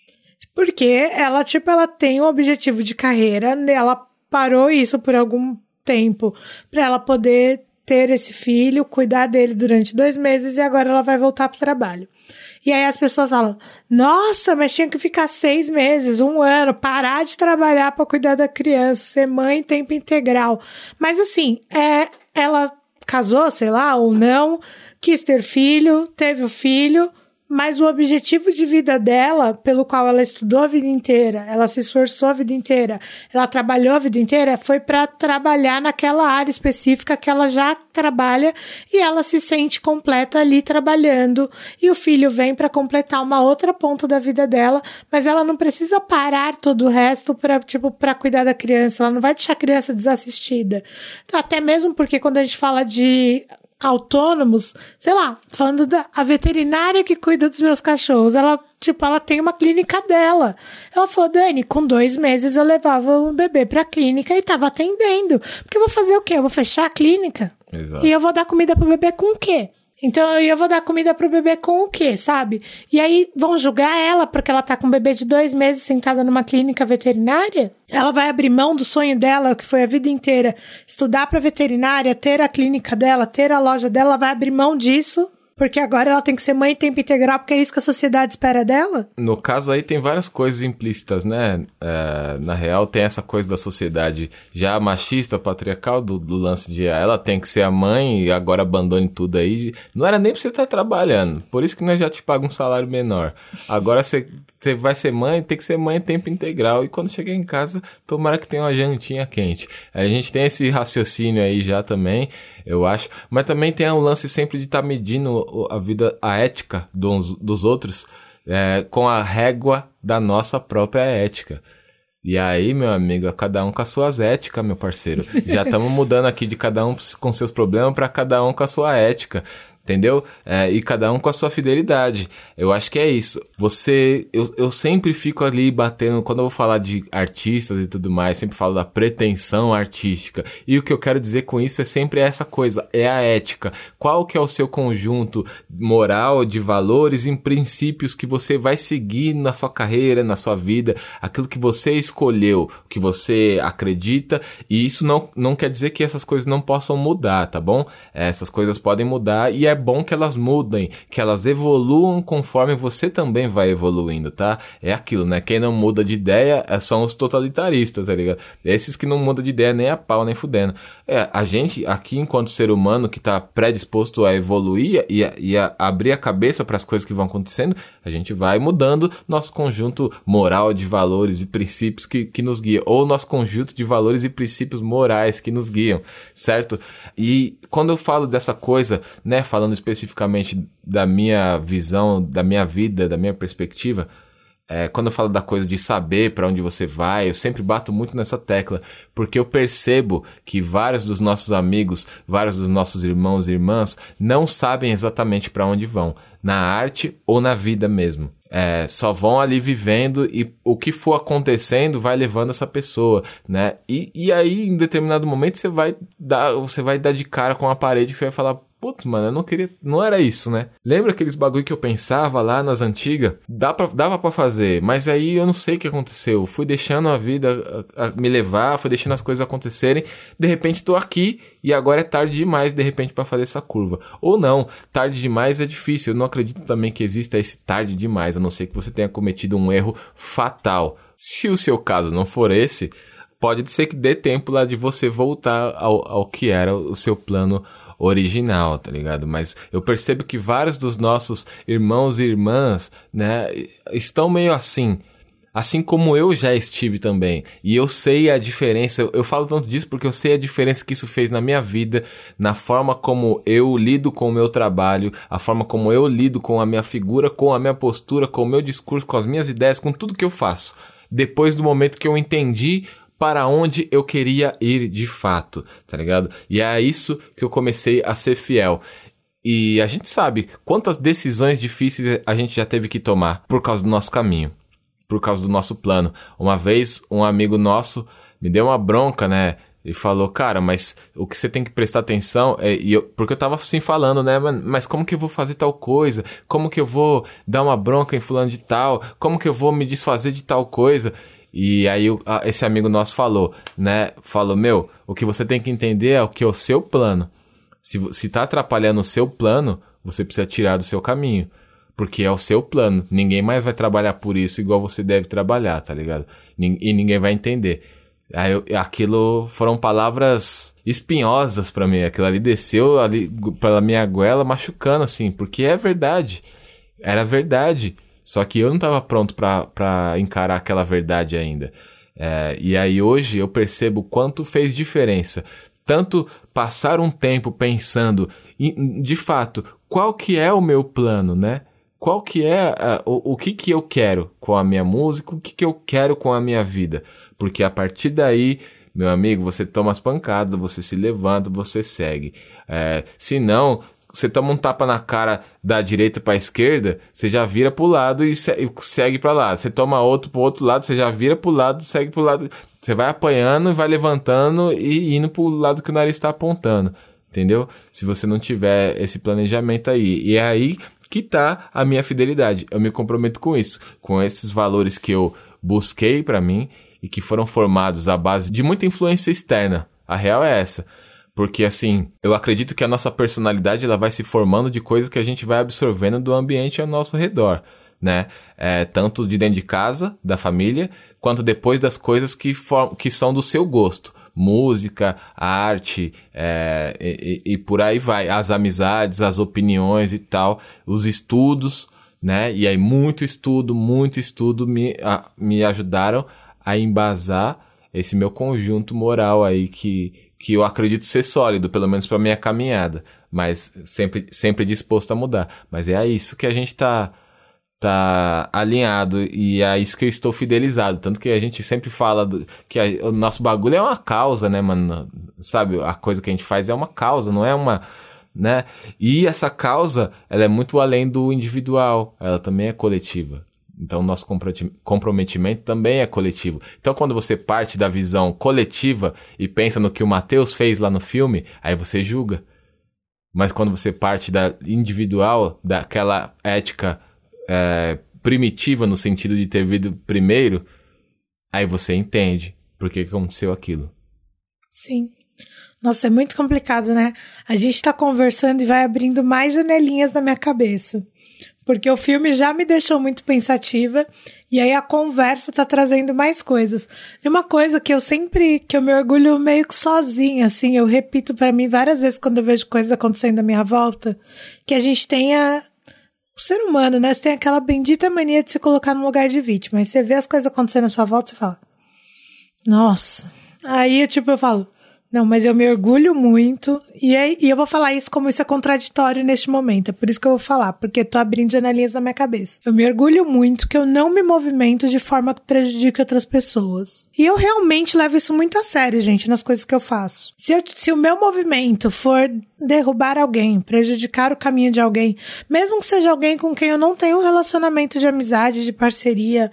Porque ela, tipo, ela tem um objetivo de carreira, ela parou isso por algum tempo para ela poder ter esse filho, cuidar dele durante dois meses e agora ela vai voltar pro trabalho. E aí as pessoas falam, nossa, mas tinha que ficar seis meses, um ano, parar de trabalhar para cuidar da criança, ser mãe em tempo integral. Mas assim, é, ela casou, sei lá, ou não, quis ter filho, teve o filho, mas o objetivo de vida dela, pelo qual ela estudou a vida inteira, ela se esforçou a vida inteira, ela trabalhou a vida inteira, foi para trabalhar naquela área específica que ela já trabalha e ela se sente completa ali trabalhando. E o filho vem para completar uma outra ponta da vida dela, mas ela não precisa parar todo o resto para tipo, para cuidar da criança, ela não vai deixar a criança desassistida. Até mesmo porque quando a gente fala de autônomos, sei lá, falando da a veterinária que cuida dos meus cachorros, ela, tipo, ela tem uma clínica dela. Ela falou, Dani, com dois meses eu levava o bebê pra clínica e tava atendendo. Porque eu vou fazer o quê? Eu vou fechar a clínica? Exato. E eu vou dar comida pro bebê com o quê? Então, eu vou dar comida pro bebê com o quê, sabe? E aí, vão julgar ela porque ela tá com um bebê de dois meses sentada numa clínica veterinária? Ela vai abrir mão do sonho dela, que foi a vida inteira, estudar pra veterinária, ter a clínica dela, ter a loja dela, ela vai abrir mão disso porque agora ela tem que ser mãe em tempo integral, porque é isso que a sociedade espera dela? No caso aí tem várias coisas implícitas, né? É, na real tem essa coisa da sociedade já machista, patriarcal, do, do lance de ah, ela tem que ser a mãe e agora abandone tudo aí. Não era nem pra você estar trabalhando, por isso que nós já te pagamos um salário menor. Agora você, você vai ser mãe, tem que ser mãe em tempo integral. E quando chegar em casa, tomara que tenha uma jantinha quente. A gente tem esse raciocínio aí já também, eu acho. Mas também tem o lance sempre de estar tá medindo a vida, a ética dos, dos outros é, com a régua da nossa própria ética. E aí, meu amigo, cada um com as suas éticas, meu parceiro. Já estamos mudando aqui de cada um com seus problemas para cada um com a sua ética. Entendeu? É, e cada um com a sua fidelidade. Eu acho que é isso. Você... Eu, eu sempre fico ali batendo... Quando eu vou falar de artistas e tudo mais, sempre falo da pretensão artística. E o que eu quero dizer com isso é sempre essa coisa. É a ética. Qual que é o seu conjunto moral, de valores e princípios que você vai seguir na sua carreira, na sua vida. Aquilo que você escolheu, que você acredita. E isso não, não quer dizer que essas coisas não possam mudar, tá bom? Essas coisas podem mudar e é bom que elas mudem, que elas evoluam conforme você também vai evoluindo, tá? É aquilo, né? Quem não muda de ideia são os totalitaristas, tá ligado? Esses que não mudam de ideia nem a pau, nem fudendo. É, a gente aqui, enquanto ser humano que tá predisposto a evoluir e a, e a abrir a cabeça para as coisas que vão acontecendo, a gente vai mudando nosso conjunto moral de valores e princípios que, que nos guia, ou nosso conjunto de valores e princípios morais que nos guiam, certo? E quando eu falo dessa coisa, né, falando especificamente da minha visão, da minha vida, da minha perspectiva, é, quando eu falo da coisa de saber para onde você vai, eu sempre bato muito nessa tecla, porque eu percebo que vários dos nossos amigos, vários dos nossos irmãos e irmãs não sabem exatamente para onde vão, na arte ou na vida mesmo. É, só vão ali vivendo e o que for acontecendo vai levando essa pessoa, né? E, e aí, em determinado momento, você vai dar, você vai dar de cara com a parede que você vai falar, putz, mano, eu não queria, não era isso, né? Lembra aqueles bagulho que eu pensava lá nas antigas? Dá pra, dava pra fazer, mas aí eu não sei o que aconteceu. Fui deixando a vida a, a me levar, fui deixando as coisas acontecerem. De repente tô aqui e agora é tarde demais, de repente, pra fazer essa curva. Ou não, tarde demais é difícil. Eu não acredito também que exista esse tarde demais, a não ser que você tenha cometido um erro fatal. Se o seu caso não for esse, pode ser que dê tempo lá de você voltar ao, ao que era o seu plano original, tá ligado? Mas eu percebo que vários dos nossos irmãos e irmãs, né, estão meio assim, assim como eu já estive também. E eu sei a diferença, eu, eu falo tanto disso porque eu sei a diferença que isso fez na minha vida, na forma como eu lido com o meu trabalho, a forma como eu lido com a minha figura, com a minha postura, com o meu discurso, com as minhas ideias, com tudo que eu faço. Depois do momento que eu entendi para onde eu queria ir de fato, tá ligado? E é isso que eu comecei a ser fiel. E a gente sabe quantas decisões difíceis a gente já teve que tomar por causa do nosso caminho, por causa do nosso plano. Uma vez, um amigo nosso me deu uma bronca, né? E falou, cara, mas o que você tem que prestar atenção é... E eu, porque eu tava assim falando, né? Mas como que eu vou fazer tal coisa? Como que eu vou dar uma bronca em fulano de tal? Como que eu vou me desfazer de tal coisa? E aí esse amigo nosso falou, né? Falou, meu, o que você tem que entender é o que é o seu plano. Se, se tá atrapalhando o seu plano, você precisa tirar do seu caminho. Porque é o seu plano. Ninguém mais vai trabalhar por isso igual você deve trabalhar, tá ligado? E ninguém vai entender. Aí eu, aquilo foram palavras espinhosas pra mim. Aquilo ali desceu ali pela minha goela machucando, assim. Porque é verdade. Era verdade. Só que eu não estava pronto para encarar aquela verdade ainda. É, e aí hoje eu percebo quanto fez diferença. Tanto passar um tempo pensando, em, de fato, qual que é o meu plano, né? Qual que é uh, o, o que que eu quero com a minha música, o que que eu quero com a minha vida. Porque a partir daí, meu amigo, você toma as pancadas, você se levanta, você segue. É, se não... Você toma um tapa na cara da direita pra esquerda, você já vira pro lado e segue pra lá. Você toma outro pro outro lado, você já vira pro lado e segue pro lado. Você vai apanhando, vai levantando e indo pro lado que o nariz tá apontando. Entendeu? Se você não tiver esse planejamento aí. E é aí que tá a minha fidelidade. Eu me comprometo com isso. Com esses valores que eu busquei pra mim e que foram formados à base de muita influência externa. A real é essa. Porque, assim, eu acredito que a nossa personalidade ela vai se formando de coisas que a gente vai absorvendo do ambiente ao nosso redor, né? É, tanto de dentro de casa, da família, quanto depois das coisas que, for, que são do seu gosto. Música, arte, é, e, e, e por aí vai. As amizades, as opiniões e tal, os estudos, né? E aí muito estudo, muito estudo me, a, me ajudaram a embasar esse meu conjunto moral aí que... que eu acredito ser sólido, pelo menos para minha caminhada, mas sempre, sempre disposto a mudar. Mas é a isso que a gente tá, tá alinhado e é a isso que eu estou fidelizado. Tanto que a gente sempre fala do, que a, o nosso bagulho é uma causa, né, mano? Sabe, a coisa que a gente faz é uma causa, não é uma... né? E essa causa, ela é muito além do individual, ela também é coletiva. Então, nosso comprometimento também é coletivo. Então, quando você parte da visão coletiva e pensa no que o Matheus fez lá no filme, aí você julga. Mas quando você parte da individual, daquela ética é, primitiva, no sentido de ter vindo primeiro, aí você entende por que aconteceu aquilo. Sim. Nossa, é muito complicado, né? A gente tá conversando e vai abrindo mais janelinhas na minha cabeça. Porque o filme já me deixou muito pensativa e aí a conversa tá trazendo mais coisas. Tem uma coisa que eu sempre, que eu me orgulho meio que sozinha, assim, eu repito pra mim várias vezes quando eu vejo coisas acontecendo à minha volta, que a gente tenha, o ser humano, né, você tem aquela bendita mania de se colocar no lugar de vítima, aí você vê as coisas acontecendo à sua volta e você fala, nossa, aí tipo eu falo, não, mas eu me orgulho muito, e, é, e eu vou falar isso como isso é contraditório neste momento, é por isso que eu vou falar, porque tô abrindo janelinhas na minha cabeça. Eu me orgulho muito que eu não me movimento de forma que prejudique outras pessoas. E eu realmente levo isso muito a sério, gente, nas coisas que eu faço. Se, eu, se o meu movimento for derrubar alguém, prejudicar o caminho de alguém, mesmo que seja alguém com quem eu não tenho um relacionamento de amizade, de parceria,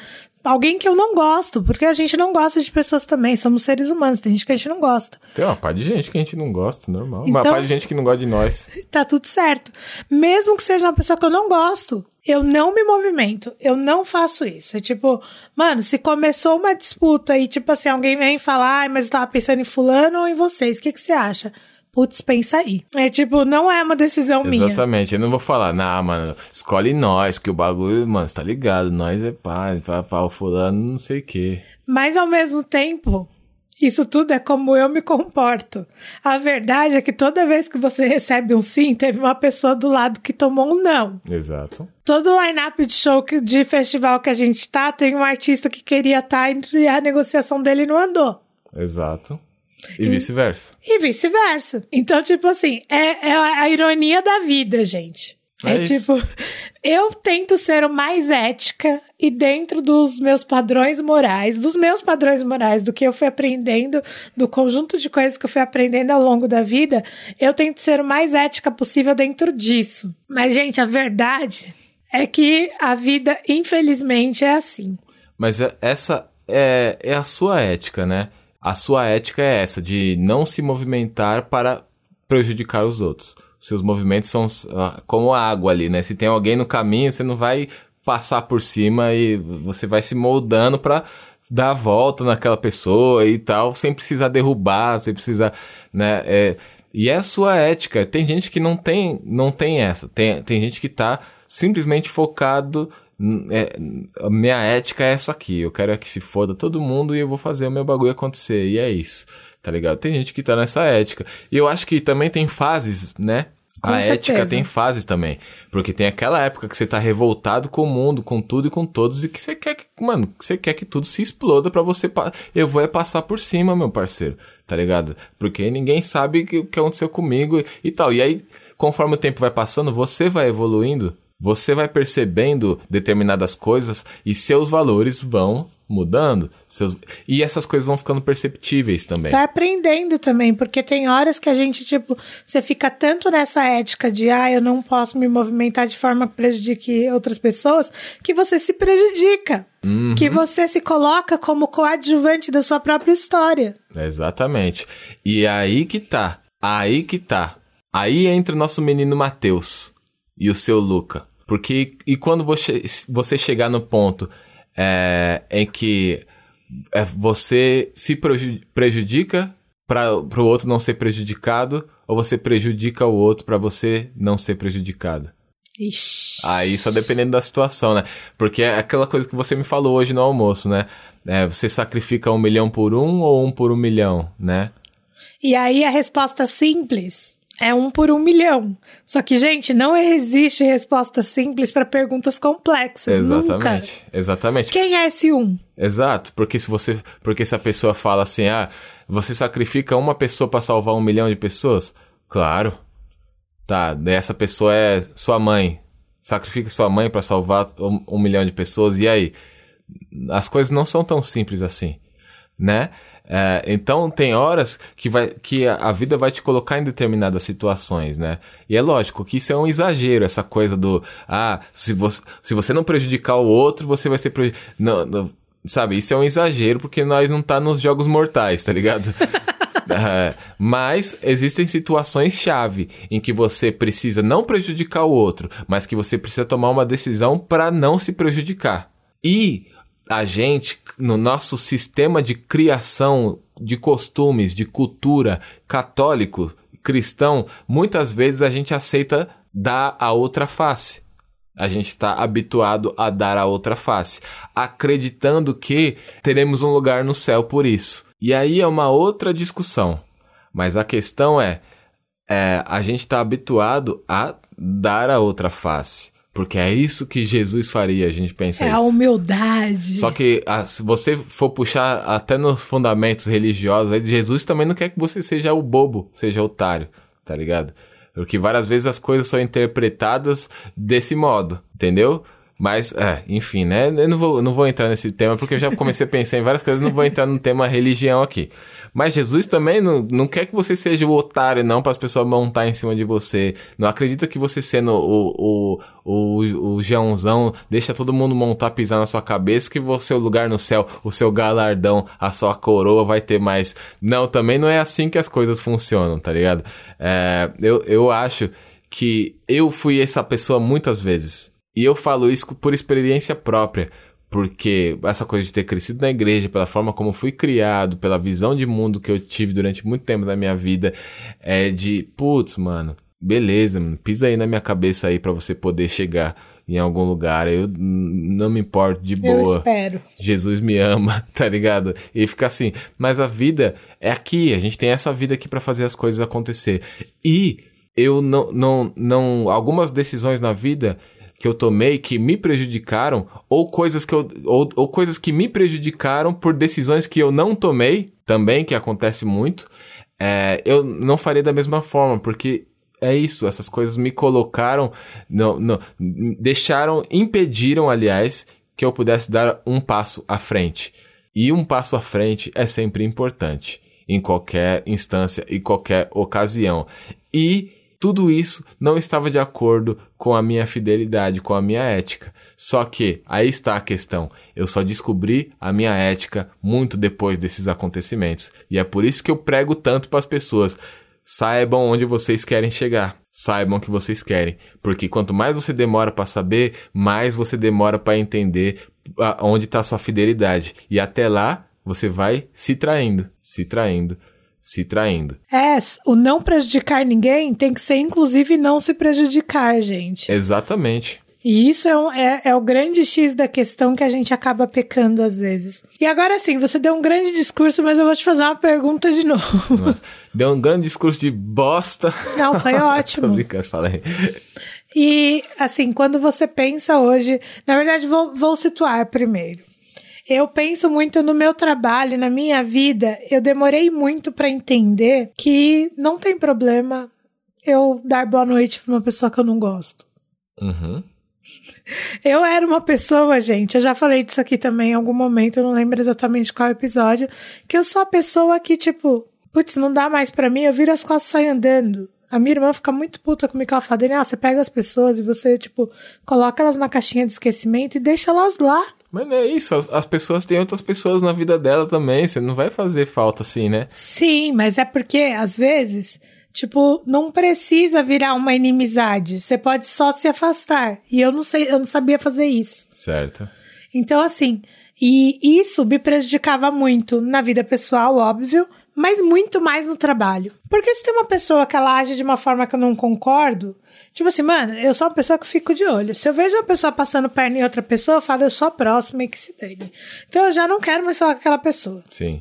alguém que eu não gosto, porque a gente não gosta de pessoas também, somos seres humanos, tem gente que a gente não gosta. Tem uma parte de gente que a gente não gosta, normal. Então, uma parte de gente que não gosta de nós. Tá tudo certo. Mesmo que seja uma pessoa que eu não gosto, eu não me movimento, eu não faço isso. É tipo, mano, se começou uma disputa e tipo assim, alguém vem falar, ai, mas eu tava pensando em fulano ou em vocês, o que que você acha? Putz, pensa aí. É tipo, não é uma decisão minha. Exatamente, eu não vou falar, nah, mano, escolhe nós, que o bagulho, mano, você tá ligado, nós é pá, vai falar o fulano, não sei o quê. Mas ao mesmo tempo, isso tudo é como eu me comporto. A verdade é que toda vez que você recebe um sim, teve uma pessoa do lado que tomou um não. Exato. Todo line-up de show, que, de festival que a gente tá, tem um artista que queria estar e a negociação dele não andou. Exato. E vice-versa. E vice-versa. Então, tipo assim, é, é a ironia da vida, gente. É, é tipo, eu tento ser o mais ética e dentro dos meus padrões morais, dos meus padrões morais, do que eu fui aprendendo, do conjunto de coisas que eu fui aprendendo ao longo da vida, eu tento ser o mais ética possível dentro disso. Mas, gente, a verdade é que a vida, infelizmente, é assim. Mas essa é, é a sua ética, né? A sua ética é essa, de não se movimentar para prejudicar os outros. Seus movimentos são uh, como a água ali, né? Se tem alguém no caminho, você não vai passar por cima e você vai se moldando para dar a volta naquela pessoa e tal, sem precisar derrubar, sem precisar, né? É, e é a sua ética. Tem gente que não tem, não tem essa. Tem, tem gente que tá simplesmente focado... É, a minha ética é essa aqui, eu quero é que se foda todo mundo e eu vou fazer o meu bagulho acontecer, e é isso, tá ligado? Tem gente que tá nessa ética, e eu acho que também tem fases, né? Com a certeza. Ética tem fases também, porque tem aquela época que você tá revoltado com o mundo, com tudo e com todos, e que você quer que, mano, que você quer que tudo se exploda pra você, pa- eu vou é passar por cima, meu parceiro, tá ligado? Porque ninguém sabe o que, que aconteceu comigo e, e tal, e aí, conforme o tempo vai passando, você vai evoluindo. Você vai percebendo determinadas coisas e seus valores vão mudando. Seus... E essas coisas vão ficando perceptíveis também. Vai aprendendo também, porque tem horas que a gente, tipo, você fica tanto nessa ética de, ah, eu não posso me movimentar de forma que prejudique outras pessoas, que você se prejudica. Uhum. Que você se coloca como coadjuvante da sua própria história. Exatamente. E aí que tá. Aí que tá. Aí entra o nosso menino Matheus. E o seu Luca. Porque, e quando você, você chegar no ponto é, em que é, você se prejudica para o outro não ser prejudicado, ou você prejudica o outro para você não ser prejudicado? Ixi. Aí só dependendo da situação, né? Porque é aquela coisa que você me falou hoje no almoço, né? É, você sacrifica um milhão por um ou um por um milhão, né? E aí a resposta simples... é um por um milhão. Só que, gente, não existe resposta simples para perguntas complexas. Exatamente. Nunca. Exatamente. Quem é esse um? Exato. Porque se você, porque se a pessoa fala assim, ah, você sacrifica uma pessoa para salvar um milhão de pessoas? Claro. Tá, essa pessoa é sua mãe. Sacrifica sua mãe para salvar um, um milhão de pessoas. E aí? As coisas não são tão simples assim, né? É, então tem horas que, vai, que a, a vida vai te colocar em determinadas situações, né? E é lógico que isso é um exagero, essa coisa do ah, se você, se você não prejudicar o outro, você vai ser prejudicado. Não, não, sabe, isso é um exagero porque nós não tá nos jogos mortais, tá ligado? é, mas existem situações-chave em que você precisa não prejudicar o outro, mas que você precisa tomar uma decisão para não se prejudicar. E a gente, no nosso sistema de criação de costumes, de cultura católico, cristão, muitas vezes a gente aceita dar a outra face. A gente está habituado a dar a outra face, acreditando que teremos um lugar no céu por isso. E aí é uma outra discussão. Mas a questão é, é a gente está habituado a dar a outra face. Porque é isso que Jesus faria, a gente pensa é isso. É a humildade. Só que a, se você for puxar até nos fundamentos religiosos, Jesus também não quer que você seja o bobo, seja otário, tá ligado? Porque várias vezes as coisas são interpretadas desse modo, entendeu? Mas, é, enfim, né? Eu não vou, não vou entrar nesse tema, porque eu já comecei a pensar em várias coisas, não vou entrar no tema religião aqui. Mas Jesus também não, não quer que você seja o otário, não, para as pessoas montar em cima de você. Não acredita que você sendo o, o, o, o Joãozão, deixa todo mundo montar, pisar na sua cabeça, que o seu lugar no céu, o seu galardão, a sua coroa vai ter mais. Não, também não é assim que as coisas funcionam, tá ligado? É, eu, eu acho que eu fui essa pessoa muitas vezes. E eu falo isso por experiência própria, porque essa coisa de ter crescido na igreja, pela forma como fui criado, pela visão de mundo que eu tive durante muito tempo da minha vida, é de, putz, mano, beleza, mano, pisa aí na minha cabeça aí pra você poder chegar em algum lugar, eu não me importo, de boa. Eu espero. Jesus me ama, tá ligado? E fica assim, mas a vida é aqui, a gente tem essa vida aqui pra fazer as coisas acontecer. E eu não, não, não, algumas decisões na vida que eu tomei que me prejudicaram, ou coisas que, eu, ou, ou coisas que me prejudicaram por decisões que eu não tomei, também, que acontece muito, é, eu não farei da mesma forma, porque é isso, essas coisas me colocaram, não, não, deixaram, impediram, aliás, que eu pudesse dar um passo à frente. E um passo à frente é sempre importante, em qualquer instância e qualquer ocasião. E tudo isso não estava de acordo com a minha fidelidade, com a minha ética. Só que, aí está a questão, eu só descobri a minha ética muito depois desses acontecimentos. E é por isso que eu prego tanto para as pessoas. Saibam onde vocês querem chegar. Saibam o que vocês querem. Porque quanto mais você demora para saber, mais você demora para entender onde está a sua fidelidade. E até lá, você vai se traindo, se traindo. se traindo. É, o não prejudicar ninguém tem que ser, inclusive, não se prejudicar, gente. Exatamente. E isso é, um, é, é o grande X da questão que a gente acaba pecando às vezes. E agora sim, você deu um grande discurso, mas eu vou te fazer uma pergunta de novo. Nossa, deu um grande discurso de bosta. Não, foi ótimo. Tô brincando, fala aí. E, assim, quando você pensa hoje... Na verdade, vou, vou situar primeiro. Eu penso muito no meu trabalho, na minha vida. Eu demorei muito pra entender que não tem problema eu dar boa noite pra uma pessoa que eu não gosto. Uhum. Eu era uma pessoa, gente, eu já falei disso aqui também em algum momento, eu não lembro exatamente qual episódio, que eu sou a pessoa que, tipo, putz, não dá mais pra mim, eu viro as costas e saio andando. A minha irmã fica muito puta comigo, ela fala, Daniela, você pega as pessoas e você, tipo, coloca elas na caixinha de esquecimento e deixa elas lá. Mas não é isso, as, as pessoas têm outras pessoas na vida dela também, você não vai fazer falta assim, né? Sim, mas é porque, às vezes, tipo, não precisa virar uma inimizade, você pode só se afastar, e eu não sei, eu não sabia fazer isso. Certo. Então, assim, e isso me prejudicava muito na vida pessoal, óbvio, mas muito mais no trabalho. Porque se tem uma pessoa que ela age de uma forma que eu não concordo, tipo assim, mano, eu sou uma pessoa que fico de olho. Se eu vejo uma pessoa passando perna em outra pessoa, eu falo, eu sou a próxima e que se dane. Então eu já não quero mais falar com aquela pessoa. Sim.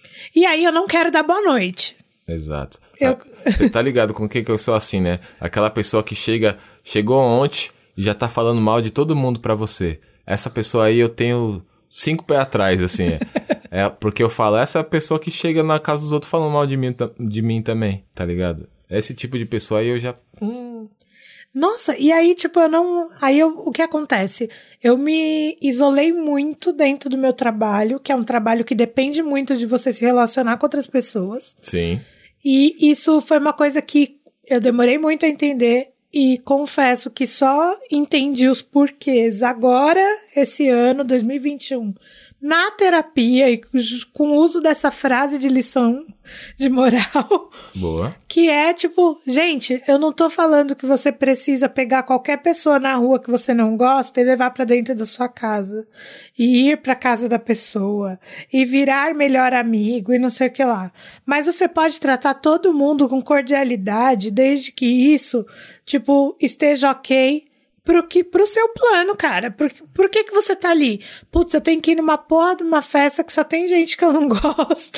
E aí eu não quero dar boa noite. Exato. Eu... Você tá ligado com o que que eu sou assim, né? Aquela pessoa que chega, chegou ontem e já tá falando mal de todo mundo pra você. Essa pessoa aí eu tenho cinco pés atrás, assim. É, é porque eu falo, essa é a pessoa que chega na casa dos outros falando mal de mim, de mim também, tá ligado? Esse tipo de pessoa aí eu já... Hum. Nossa, e aí, tipo, eu não... Aí, eu, o que acontece? Eu me isolei muito dentro do meu trabalho, que é um trabalho que depende muito de você se relacionar com outras pessoas. Sim. E isso foi uma coisa que eu demorei muito a entender e confesso que só entendi os porquês agora, esse ano, dois mil e vinte e um, na terapia e com o uso dessa frase de lição de moral. Boa. Que é tipo, gente, eu não tô falando que você precisa pegar qualquer pessoa na rua que você não gosta e levar pra dentro da sua casa. E ir pra casa da pessoa. E virar melhor amigo e não sei o que lá. Mas você pode tratar todo mundo com cordialidade desde que isso, tipo, esteja ok pro, que, pro seu plano, cara. Por, por que que você tá ali? Putz, eu tenho que ir numa porra de uma festa que só tem gente que eu não gosto.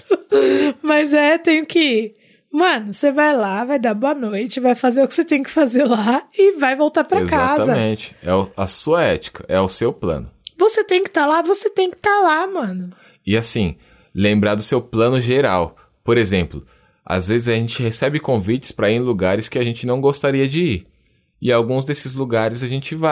Mas é, tenho que ir. Mano, você vai lá, vai dar boa noite, vai fazer o que você tem que fazer lá e vai voltar pra casa. Exatamente. É o, a sua ética, é o seu plano. Você tem que estar tá lá, você tem que estar tá lá, mano. E assim, lembrar do seu plano geral. Por exemplo, às vezes a gente recebe convites pra ir em lugares que a gente não gostaria de ir. E alguns desses lugares a gente vai,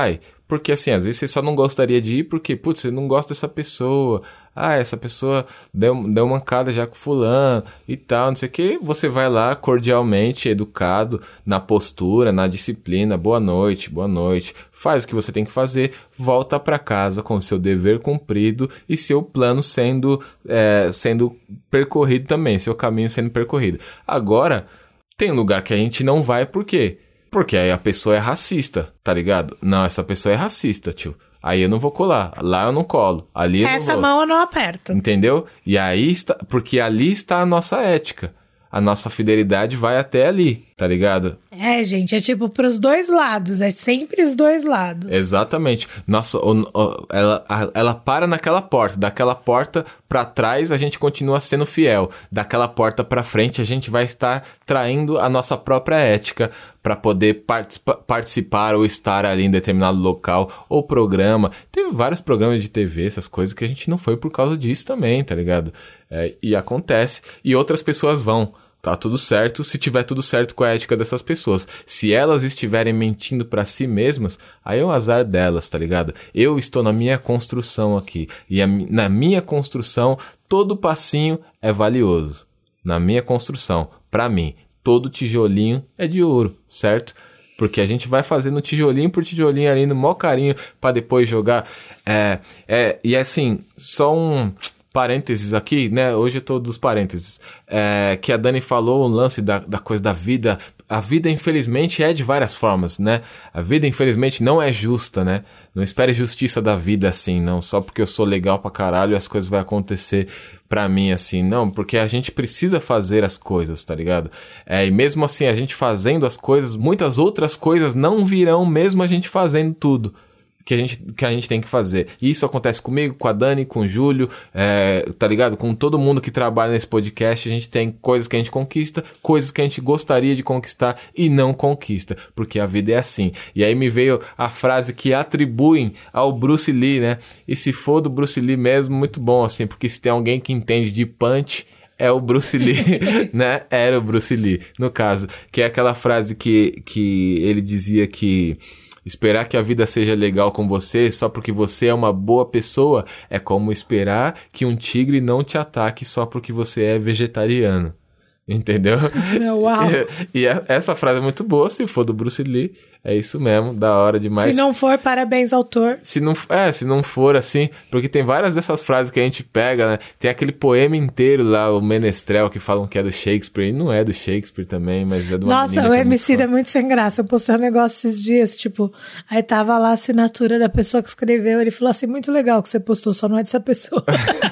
porque assim, às vezes você só não gostaria de ir porque, putz, você não gosta dessa pessoa. Ah, essa pessoa deu, deu mancada já com fulano e tal, não sei o que. Você vai lá cordialmente, educado, na postura, na disciplina. Boa noite, boa noite. Faz o que você tem que fazer, volta para casa com seu dever cumprido e seu plano sendo, é, sendo percorrido também, seu caminho sendo percorrido. Agora, tem lugar que a gente não vai, por quê? Porque aí a pessoa é racista, tá ligado? Não, essa pessoa é racista, tio. Aí eu não vou colar, lá eu não colo, ali eu Essa não vou. mão eu não aperto. Entendeu? E aí está, porque ali está a nossa ética. A nossa fidelidade vai até ali, tá ligado? É, gente, é tipo pros dois lados, é sempre os dois lados. Exatamente. Nossa, o, o, ela, a, ela para naquela porta, daquela porta pra trás a gente continua sendo fiel, daquela porta pra frente a gente vai estar traindo a nossa própria ética pra poder participa, participar ou estar ali em determinado local ou programa. Teve vários programas de T V, essas coisas que a gente não foi por causa disso também, tá ligado? É, e acontece. E outras pessoas vão. Tá tudo certo se tiver tudo certo com a ética dessas pessoas. Se elas estiverem mentindo pra si mesmas, aí é o azar delas, tá ligado? Eu estou na minha construção aqui. E a, na minha construção, todo passinho é valioso. Na minha construção, pra mim, todo tijolinho é de ouro, certo? Porque a gente vai fazendo tijolinho por tijolinho ali no maior carinho pra depois jogar. É, é, e assim, só um... parênteses aqui, né? Hoje eu tô dos parênteses. É, que a Dani falou o lance da, da coisa da vida. A vida, infelizmente, é de várias formas, né? A vida, infelizmente, não é justa, né? Não espere justiça da vida assim, não. Só porque eu sou legal pra caralho, as coisas vão acontecer pra mim assim. Não, porque a gente precisa fazer as coisas, tá ligado? É, e mesmo assim, a gente fazendo as coisas, muitas outras coisas não virão mesmo a gente fazendo tudo que a gente, que a gente tem que fazer. E isso acontece comigo, com a Dani, com o Júlio, é, tá ligado? Com todo mundo que trabalha nesse podcast, a gente tem coisas que a gente conquista, coisas que a gente gostaria de conquistar e não conquista, porque a vida é assim. E aí me veio a frase que atribuem ao Bruce Lee, né? E se for do Bruce Lee mesmo, muito bom, assim, porque se tem alguém que entende de punch, é o Bruce Lee, né? Era o Bruce Lee, no caso. Que é aquela frase que, que ele dizia que esperar que a vida seja legal com você só porque você é uma boa pessoa é como esperar que um tigre não te ataque só porque você é vegetariano. Entendeu? Uau! E, e essa frase é muito boa, se for do Bruce Lee, é isso mesmo, da hora demais. Se não for, parabéns, autor. Se não, é, se não for assim, porque tem várias dessas frases que a gente pega, né? Tem aquele poema inteiro lá, o Menestrel, que falam que é do Shakespeare, e não é do Shakespeare também, mas é do Nossa, o M C é muito sem graça. Eu postei um negócio esses dias, tipo, aí tava lá a assinatura da pessoa que escreveu, ele falou assim, muito legal que você postou, só não é dessa pessoa.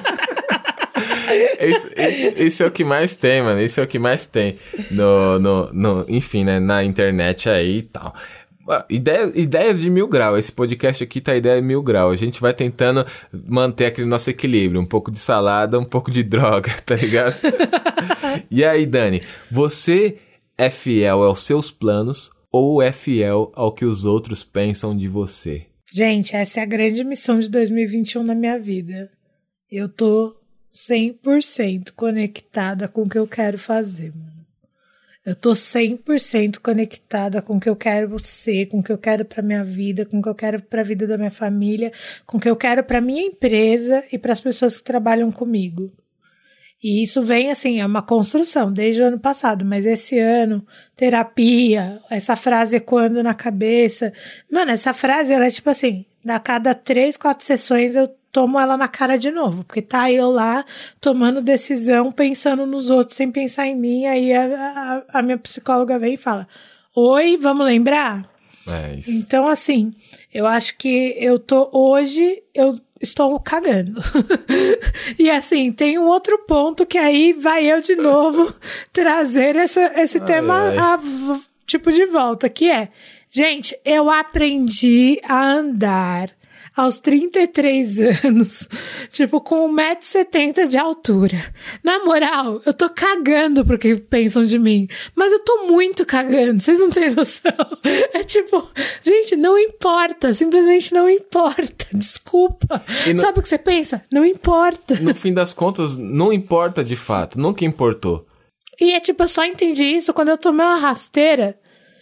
Esse, esse, esse é o que mais tem, mano. Esse é o que mais tem no, no, no, enfim, né, na internet aí e tal. Ideia, ideias de mil grau. Esse podcast aqui tá ideia de mil grau. A gente vai tentando manter aquele nosso equilíbrio. Um pouco de salada, um pouco de droga, tá ligado? E aí, Dani, você é fiel aos seus planos ou é fiel ao que os outros pensam de você? Gente, essa é a grande missão de dois mil e vinte e um na minha vida. Eu tô cem por cento conectada com o que eu quero fazer, mano. Eu tô cem por cento conectada com o que eu quero ser, com o que eu quero pra minha vida, com o que eu quero pra vida da minha família, com o que eu quero pra minha empresa e pras pessoas que trabalham comigo. E isso vem, assim, é uma construção desde o ano passado, mas esse ano, terapia, essa frase ecoando na cabeça. Mano, essa frase, ela é tipo assim, a cada três, quatro sessões eu tomo ela na cara de novo, porque tá eu lá tomando decisão, pensando nos outros, sem pensar em mim, aí a, a, a minha psicóloga vem e fala, oi, vamos lembrar? É isso. Então, assim, eu acho que eu tô, hoje, eu estou cagando. E assim, tem um outro ponto que aí vai eu de novo trazer essa, esse ai, tema, ai. A, tipo, de volta, que é, gente, eu aprendi a andar aos trinta e três anos, tipo, com um metro e setenta de altura. Na moral, eu tô cagando pro que pensam de mim, mas eu tô muito cagando, vocês não têm noção. É tipo, gente, não importa, simplesmente não importa, desculpa. No... Sabe o que você pensa? Não importa. No fim das contas, não importa de fato, nunca importou. E é tipo, eu só entendi isso quando eu tomei uma rasteira.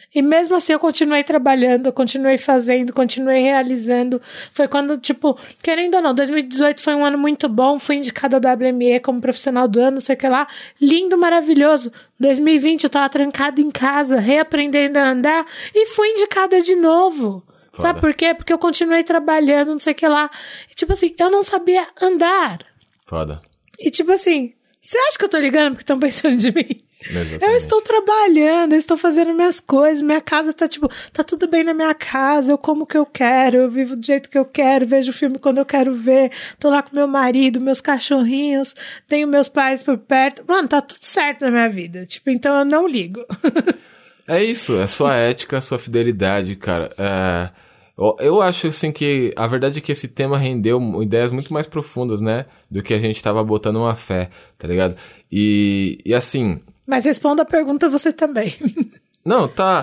E mesmo assim eu continuei trabalhando, eu continuei fazendo, continuei realizando. Foi quando, tipo, querendo ou não, dois mil e dezoito foi um ano muito bom, fui indicada ao W M E como profissional do ano, não sei o que lá. Lindo, maravilhoso. dois mil e vinte eu tava trancada em casa, reaprendendo a andar e fui indicada de novo. Foda. Sabe por quê? Porque eu continuei trabalhando, não sei o que lá. E tipo assim, eu não sabia andar. Foda. E tipo assim, você acha que eu tô ligando porque estão pensando de mim? Exatamente. Eu estou trabalhando, eu estou fazendo minhas coisas, minha casa tá tipo, tá tudo bem na minha casa, eu como o que eu quero, eu vivo do jeito que eu quero, vejo filme quando eu quero ver, tô lá com meu marido, meus cachorrinhos, tenho meus pais por perto, mano, tá tudo certo na minha vida, tipo, então eu não ligo. É isso, é sua ética, a sua fidelidade, cara. É, eu, eu acho, assim, que a verdade é que esse tema rendeu ideias muito mais profundas, né, do que a gente tava botando uma fé, tá ligado? E, e assim... Mas responda a pergunta você também. Não, tá.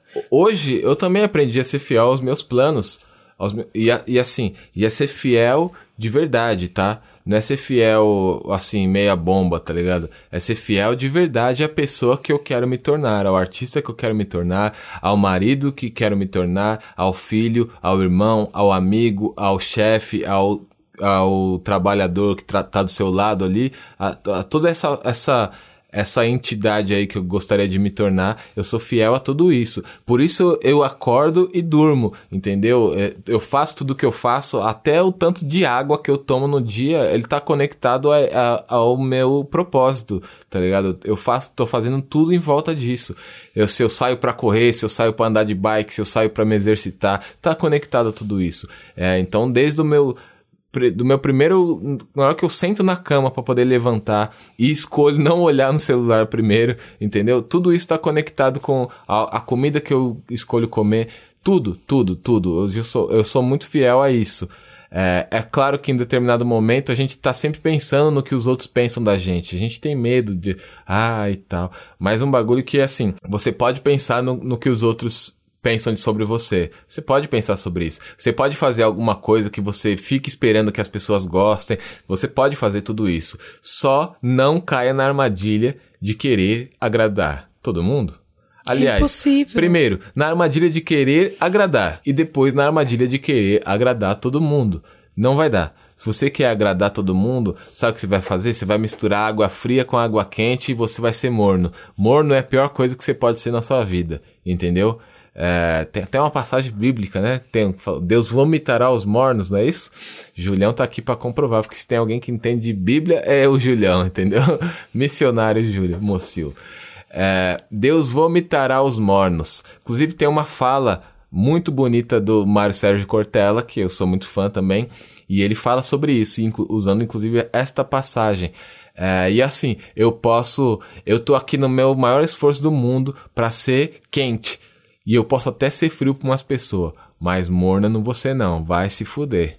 Hoje eu também aprendi a ser fiel aos meus planos. Aos me... e, a, e assim, e a ser fiel de verdade, tá? Não é ser fiel, assim, meia bomba, tá ligado? É ser fiel de verdade à pessoa que eu quero me tornar, ao artista que eu quero me tornar, ao marido que quero me tornar, ao filho, ao irmão, ao amigo, ao chefe, ao, ao trabalhador que tra- tá do seu lado ali, a, a toda essa... essa essa entidade aí que eu gostaria de me tornar, eu sou fiel a tudo isso. Por isso eu acordo e durmo, entendeu? Eu faço tudo que eu faço, até o tanto de água que eu tomo no dia, ele tá conectado a, a, ao meu propósito, tá ligado? Eu faço, tô fazendo tudo em volta disso. Eu, se eu saio pra correr, se eu saio pra andar de bike, se eu saio pra me exercitar, tá conectado a tudo isso. É, então, desde o meu... do meu primeiro, na hora que eu sento na cama pra poder levantar e escolho não olhar no celular primeiro, entendeu? Tudo isso tá conectado com a, a comida que eu escolho comer, tudo, tudo, tudo. Eu sou, eu sou muito fiel a isso. É, é claro que em determinado momento a gente tá sempre pensando no que os outros pensam da gente. A gente tem medo de, ah, e tal. Mas um bagulho que é assim, você pode pensar no, no que os outros pensam sobre você. Você pode pensar sobre isso. Você pode fazer alguma coisa que você fique esperando que as pessoas gostem. Você pode fazer tudo isso. Só não caia na armadilha de querer agradar todo mundo. Aliás, Impossível. Primeiro, na armadilha de querer agradar. E depois na armadilha de querer agradar todo mundo. Não vai dar. Se você quer agradar todo mundo, sabe o que você vai fazer? Você vai misturar água fria com água quente e você vai ser morno. Morno é a pior coisa que você pode ser na sua vida. Entendeu? É, tem até uma passagem bíblica, né? Tem, Deus vomitará os mornos, não é isso? Julião tá aqui pra comprovar, porque se tem alguém que entende de Bíblia, é o Julião, entendeu? Missionário Júlio, Mocil. É, Deus vomitará os mornos. Inclusive tem uma fala muito bonita do Mário Sérgio Cortella, que eu sou muito fã também, e ele fala sobre isso, inclu- usando inclusive esta passagem. É, e assim, eu posso... Eu tô aqui no meu maior esforço do mundo pra ser quente. E eu posso até ser frio pra umas pessoas, mas morna não vou ser não, vai se fuder.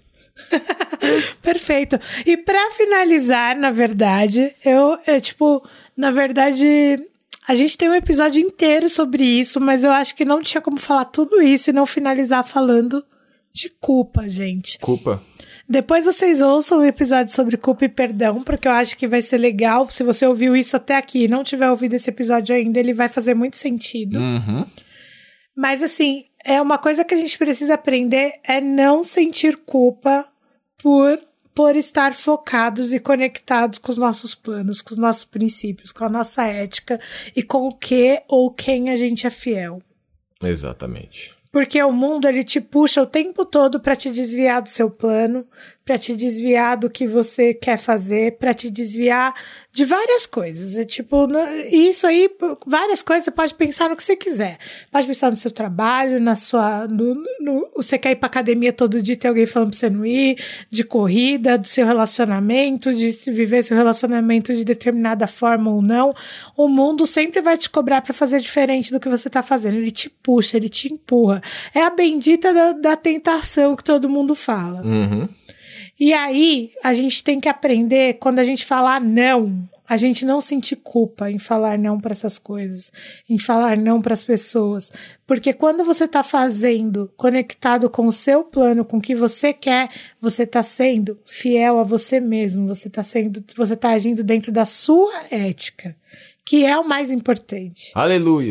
Perfeito. E pra finalizar, na verdade, eu, eu, tipo, na verdade, a gente tem um episódio inteiro sobre isso, mas eu acho que não tinha como falar tudo isso e não finalizar falando de culpa, gente. Culpa? Depois vocês ouçam o episódio sobre culpa e perdão, porque eu acho que vai ser legal. Se você ouviu isso até aqui e não tiver ouvido esse episódio ainda, ele vai fazer muito sentido. Uhum. Mas, assim, é uma coisa que a gente precisa aprender é não sentir culpa por, por estar focados e conectados com os nossos planos, com os nossos princípios, com a nossa ética e com o que ou quem a gente é fiel. Exatamente. Porque o mundo, ele te puxa o tempo todo para te desviar do seu plano, para te desviar do que você quer fazer, para te desviar de várias coisas. É tipo, isso aí, várias coisas, você pode pensar no que você quiser. Pode pensar no seu trabalho, na sua... No, no, você quer ir pra academia todo dia e tem alguém falando pra você não ir, de corrida, do seu relacionamento, de viver seu relacionamento de determinada forma ou não. O mundo sempre vai te cobrar pra fazer diferente do que você tá fazendo. Ele te puxa, ele te empurra. É a bendita da, da tentação que todo mundo fala. Uhum. E aí, a gente tem que aprender, quando a gente falar não, a gente não sentir culpa em falar não para essas coisas, em falar não para as pessoas. Porque quando você está fazendo, conectado com o seu plano, com o que você quer, você está sendo fiel a você mesmo, você está sendo, você está agindo dentro da sua ética, que é o mais importante. Aleluia!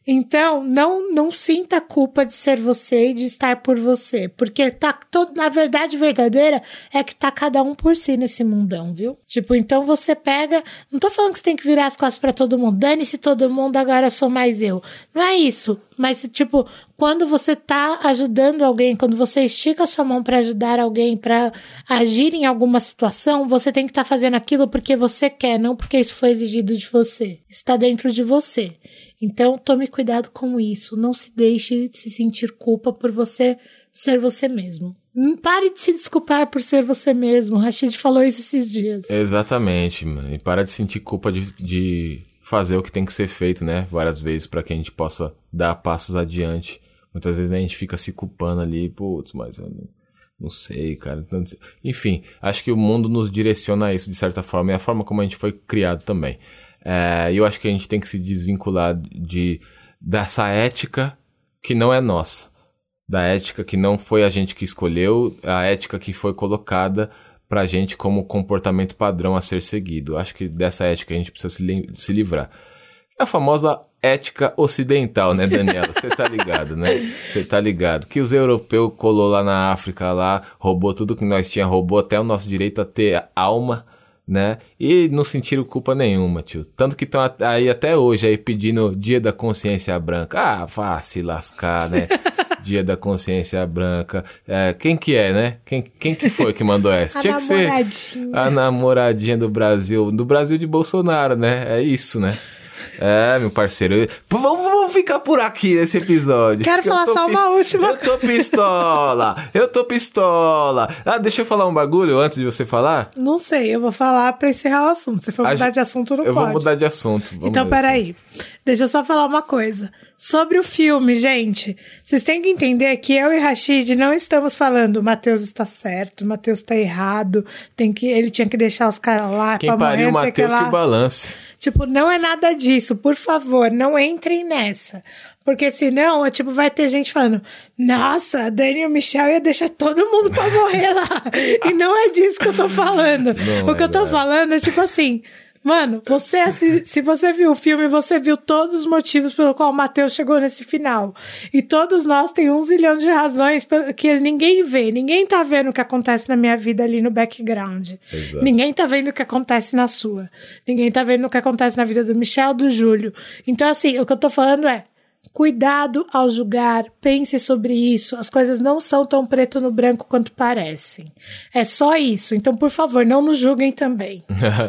Então, não, não sinta a culpa de ser você e de estar por você. Porque tá todo, na verdade verdadeira é que tá cada um por si nesse mundão, viu? Tipo, então você pega... Não tô falando que você tem que virar as costas pra todo mundo. Dane-se todo mundo, agora sou mais eu. Não é isso. Mas, tipo, quando você tá ajudando alguém, quando você estica a sua mão pra ajudar alguém, pra agir em alguma situação, você tem que estar tá fazendo aquilo porque você quer, não porque isso foi exigido de você. Isso tá dentro de você. Então, tome cuidado com isso. Não se deixe se sentir culpa por você ser você mesmo. Pare de se desculpar por ser você mesmo. O Rashid falou isso esses dias. Exatamente, mano. E para de sentir culpa de, de fazer o que tem que ser feito, né? Várias vezes, para que a gente possa dar passos adiante. Muitas vezes, né, a gente fica se culpando ali. Putz, mas eu não, não sei, cara. Não sei. Enfim, acho que o mundo nos direciona a isso de certa forma. E a forma como a gente foi criado também. E é, eu acho que a gente tem que se desvincular de, dessa ética que não é nossa. Da ética que não foi a gente que escolheu, a ética que foi colocada pra gente como comportamento padrão a ser seguido. Acho que dessa ética a gente precisa se, li- se livrar. É a famosa ética ocidental, né, Daniela? Você tá ligado, né? Você tá ligado. Que os europeus colou lá na África, lá, roubou tudo que nós tinha, roubou até o nosso direito a ter alma, né? E não sentiram culpa nenhuma, tio. Tanto que estão aí até hoje aí pedindo Dia da Consciência Branca. Ah, vá se lascar, né? Dia da Consciência Branca. É, quem que é, né? Quem, quem que foi que mandou essa? A Tinha que ser a namoradinha do Brasil. Do Brasil de Bolsonaro, né? É isso, né? É, meu parceiro. Eu... Vamos, vamos ficar por aqui nesse episódio. Quero falar só pist... uma última. Eu tô pistola. Eu tô pistola. Ah, deixa eu falar um bagulho antes de você falar. Não sei, eu vou falar pra encerrar o assunto. Se for a mudar gente... de assunto, não eu pode. Eu vou mudar de assunto. Vamos então, peraí. Deixa eu só falar uma coisa. Sobre o filme, gente. Vocês têm que entender que eu e Rashid não estamos falando o Matheus está certo, o Matheus está errado, tem que, ele tinha que deixar os caras lá. Quem pariu o Matheus que, que balance. Tipo, não é nada disso. Por favor, não entrem nessa. Porque senão, tipo, vai ter gente falando, nossa, a Dani e o Michel ia deixar todo mundo pra morrer lá. E não é disso que eu tô falando. Não o que é, eu tô é. falando é tipo assim... Mano, você, se, se você viu o filme, você viu todos os motivos pelo qual o Matheus chegou nesse final. E todos nós tem um zilhão de razões que ninguém vê. Ninguém tá vendo o que acontece na minha vida ali no background. Exato. Ninguém tá vendo o que acontece na sua. Ninguém tá vendo o que acontece na vida do Michel, do Júlio. Então, assim, o que eu tô falando é, cuidado ao julgar, pense sobre isso. As coisas não são tão preto no branco quanto parecem. É só isso. Então, por favor, não nos julguem também.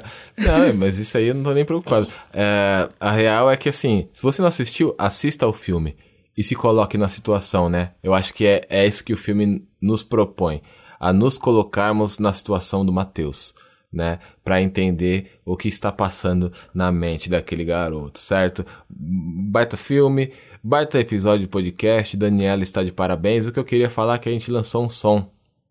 Não, mas isso aí eu não tô nem preocupado. É, a real é que, assim, se você não assistiu, assista ao filme e se coloque na situação, né? Eu acho que é, é isso que o filme nos propõe, a nos colocarmos na situação do Matheus, né, para entender o que está passando na mente daquele garoto, certo? Baita filme, baita episódio de podcast, Daniela está de parabéns. O que eu queria falar é que a gente lançou um som.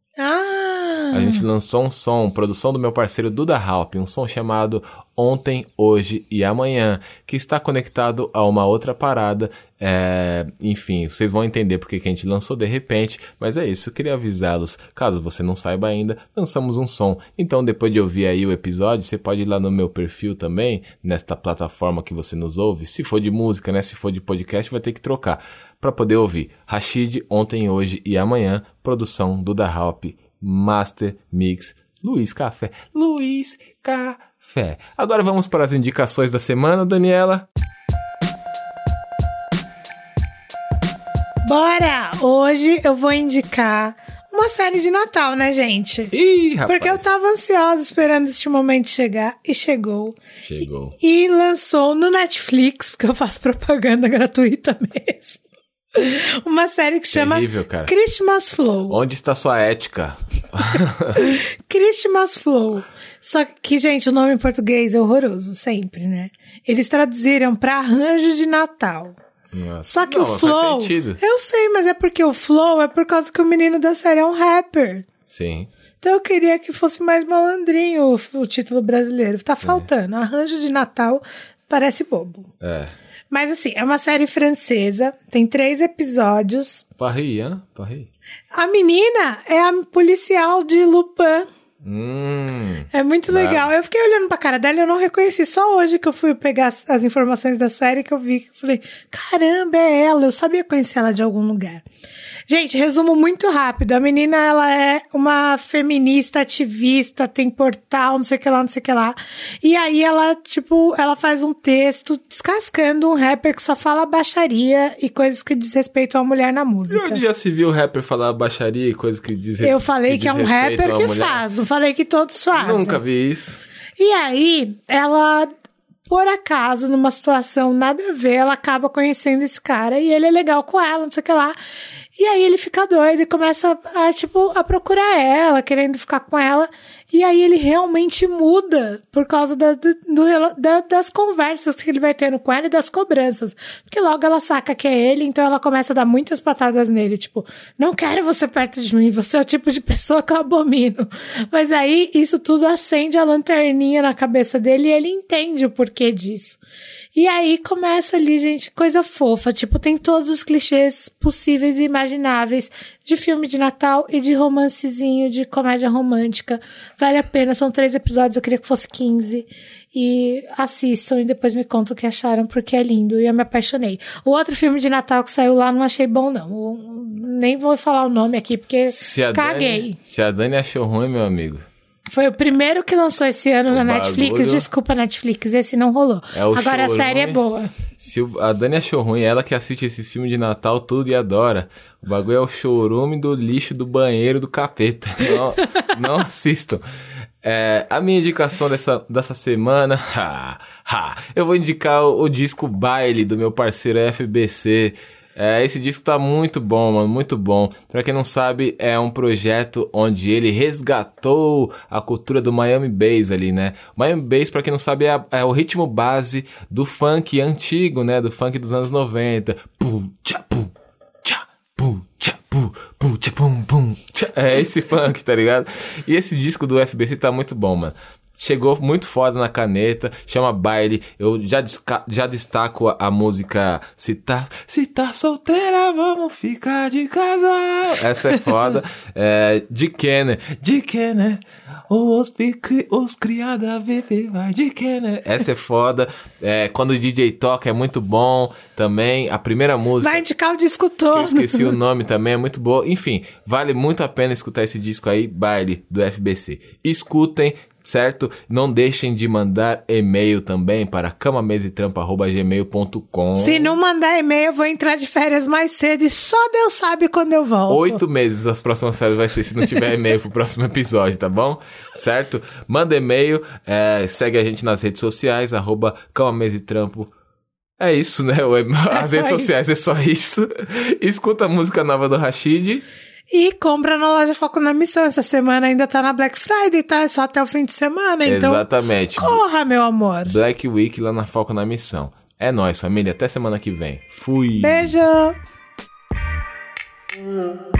Ah! A gente lançou um som, produção do meu parceiro Duda Halp, um som chamado Ontem, Hoje e Amanhã, que está conectado a uma outra parada. É, enfim, vocês vão entender porque que a gente lançou de repente, mas é isso, eu queria avisá-los, caso você não saiba ainda, lançamos um som. Então, depois de ouvir aí o episódio, você pode ir lá no meu perfil também, nesta plataforma que você nos ouve. Se for de música, né, se for de podcast, vai ter que trocar para poder ouvir. Rashid, Ontem, Hoje e Amanhã, produção Duda Halp, Master Mix, Luiz Café. Luiz Café. Agora vamos para as indicações da semana, Daniela. Bora! Hoje eu vou indicar uma série de Natal, né, gente? Ih, rapaz. Porque eu tava ansiosa esperando este momento chegar e chegou. Chegou. E, e lançou no Netflix, porque eu faço propaganda gratuita mesmo. Uma série que chama Terrível, cara. Christmas Flow. Onde está sua ética? Christmas Flow. Só que, gente, o nome em português é horroroso, sempre, né? Eles traduziram pra Arranjo de Natal. Nossa. Só que Não, o Flow... faz sentido. Eu sei, mas é porque o Flow é por causa que o menino da série é um rapper. Sim. Então eu queria que fosse mais malandrinho o, o título brasileiro. Tá faltando. Arranjo de Natal parece bobo. É. Mas assim, é uma série francesa, tem três episódios. Paris, hein? Paris. A menina é a policial de Lupin. Hum, é muito legal. Eu fiquei olhando pra cara dela e eu não reconheci. Só hoje que eu fui pegar as, as informações da série que eu vi. Que eu falei, caramba, é ela. Eu sabia conhecer ela de algum lugar. Gente, resumo muito rápido. A menina, ela é uma feminista, ativista, tem portal, não sei o que lá, não sei o que lá. E aí ela, tipo, ela faz um texto descascando um rapper que só fala baixaria e coisas que diz respeito à mulher na música. E onde já se viu o rapper falar baixaria e coisas que diz respeito? Eu falei que, que é um rapper que mulher? faz, não falei que todos fazem. Nunca vi isso. E aí, ela... por acaso, numa situação nada a ver, ela acaba conhecendo esse cara e ele é legal com ela, não sei o que lá. E aí ele fica doido e começa a, tipo, a procurar ela, querendo ficar com ela. E aí ele realmente muda por causa da, do, da, das conversas que ele vai tendo com ela e das cobranças. Porque logo ela saca que é ele, então ela começa a dar muitas patadas nele. Tipo, não quero você perto de mim, você é o tipo de pessoa que eu abomino. Mas aí isso tudo acende a lanterninha na cabeça dele e ele entende o porquê disso. E aí começa ali, gente, coisa fofa. Tipo, tem todos os clichês possíveis e imagináveis de filme de Natal e de romancezinho, de comédia romântica. Vale a pena, são três episódios, eu queria que fosse quinze. E assistam e depois me contam o que acharam, porque é lindo e eu me apaixonei. O outro filme de Natal que saiu lá não achei bom, não. Nem vou falar o nome aqui, porque se caguei. Dani, se a Dani achou ruim, meu amigo... Foi o primeiro que lançou esse ano o na bagulho... Netflix. Desculpa, Netflix, esse não rolou. É Agora a série é boa. Se a Dani achou ruim, ela que assiste esses filmes de Natal tudo e adora. O bagulho é o chorume do lixo do banheiro do capeta. Não, não assistam. É, a minha indicação dessa, dessa semana... Ha, ha, eu vou indicar o, o disco Baile do meu parceiro F B C. É, esse disco tá muito bom, mano, muito bom. Pra quem não sabe, é um projeto onde ele resgatou a cultura do Miami Bass ali, né? O Miami Bass, pra quem não sabe, é, a, é o ritmo base do funk antigo, né? Do funk dos anos noventa. Pum, tcha, pum, tcha, pum, tcha, pum, pum, tcha, pum, pum, tcha. É esse funk, tá ligado? E esse disco do F B C tá muito bom, mano. Chegou muito foda na caneta, chama Baile. Eu já, desca- já destaco a, a música Se tá, se tá solteira, vamos ficar de casal. Essa é foda. é, de Kenner, de Kenner, os, pique, os criada vive, vai de Kenner. Essa é foda. É, quando o D J toca é muito bom também. A primeira música... Vai indicar o disco todo. Que eu esqueci o nome também, é muito boa. Enfim, vale muito a pena escutar esse disco aí, Baile, do F B C. Escutem. Certo? Não deixem de mandar e-mail também para cama mesa e trampo arroba gmail ponto com. Se não mandar e-mail, eu vou entrar de férias mais cedo e só Deus sabe quando eu volto. Oito meses as próximas férias vai ser se não tiver e-mail pro próximo episódio, tá bom? Certo? Manda e-mail, é, segue a gente nas redes sociais, arroba cama mesa e trampo. É isso, né? As é redes sociais isso. É só isso. Escuta a música nova do Rashid. E compra na loja Foco na Missão. Essa semana ainda tá na Black Friday, tá? É só até o fim de semana, então... Exatamente. Corra, meu amor. Black Week lá na Foco na Missão. É nóis, família. Até semana que vem. Fui. Beijo.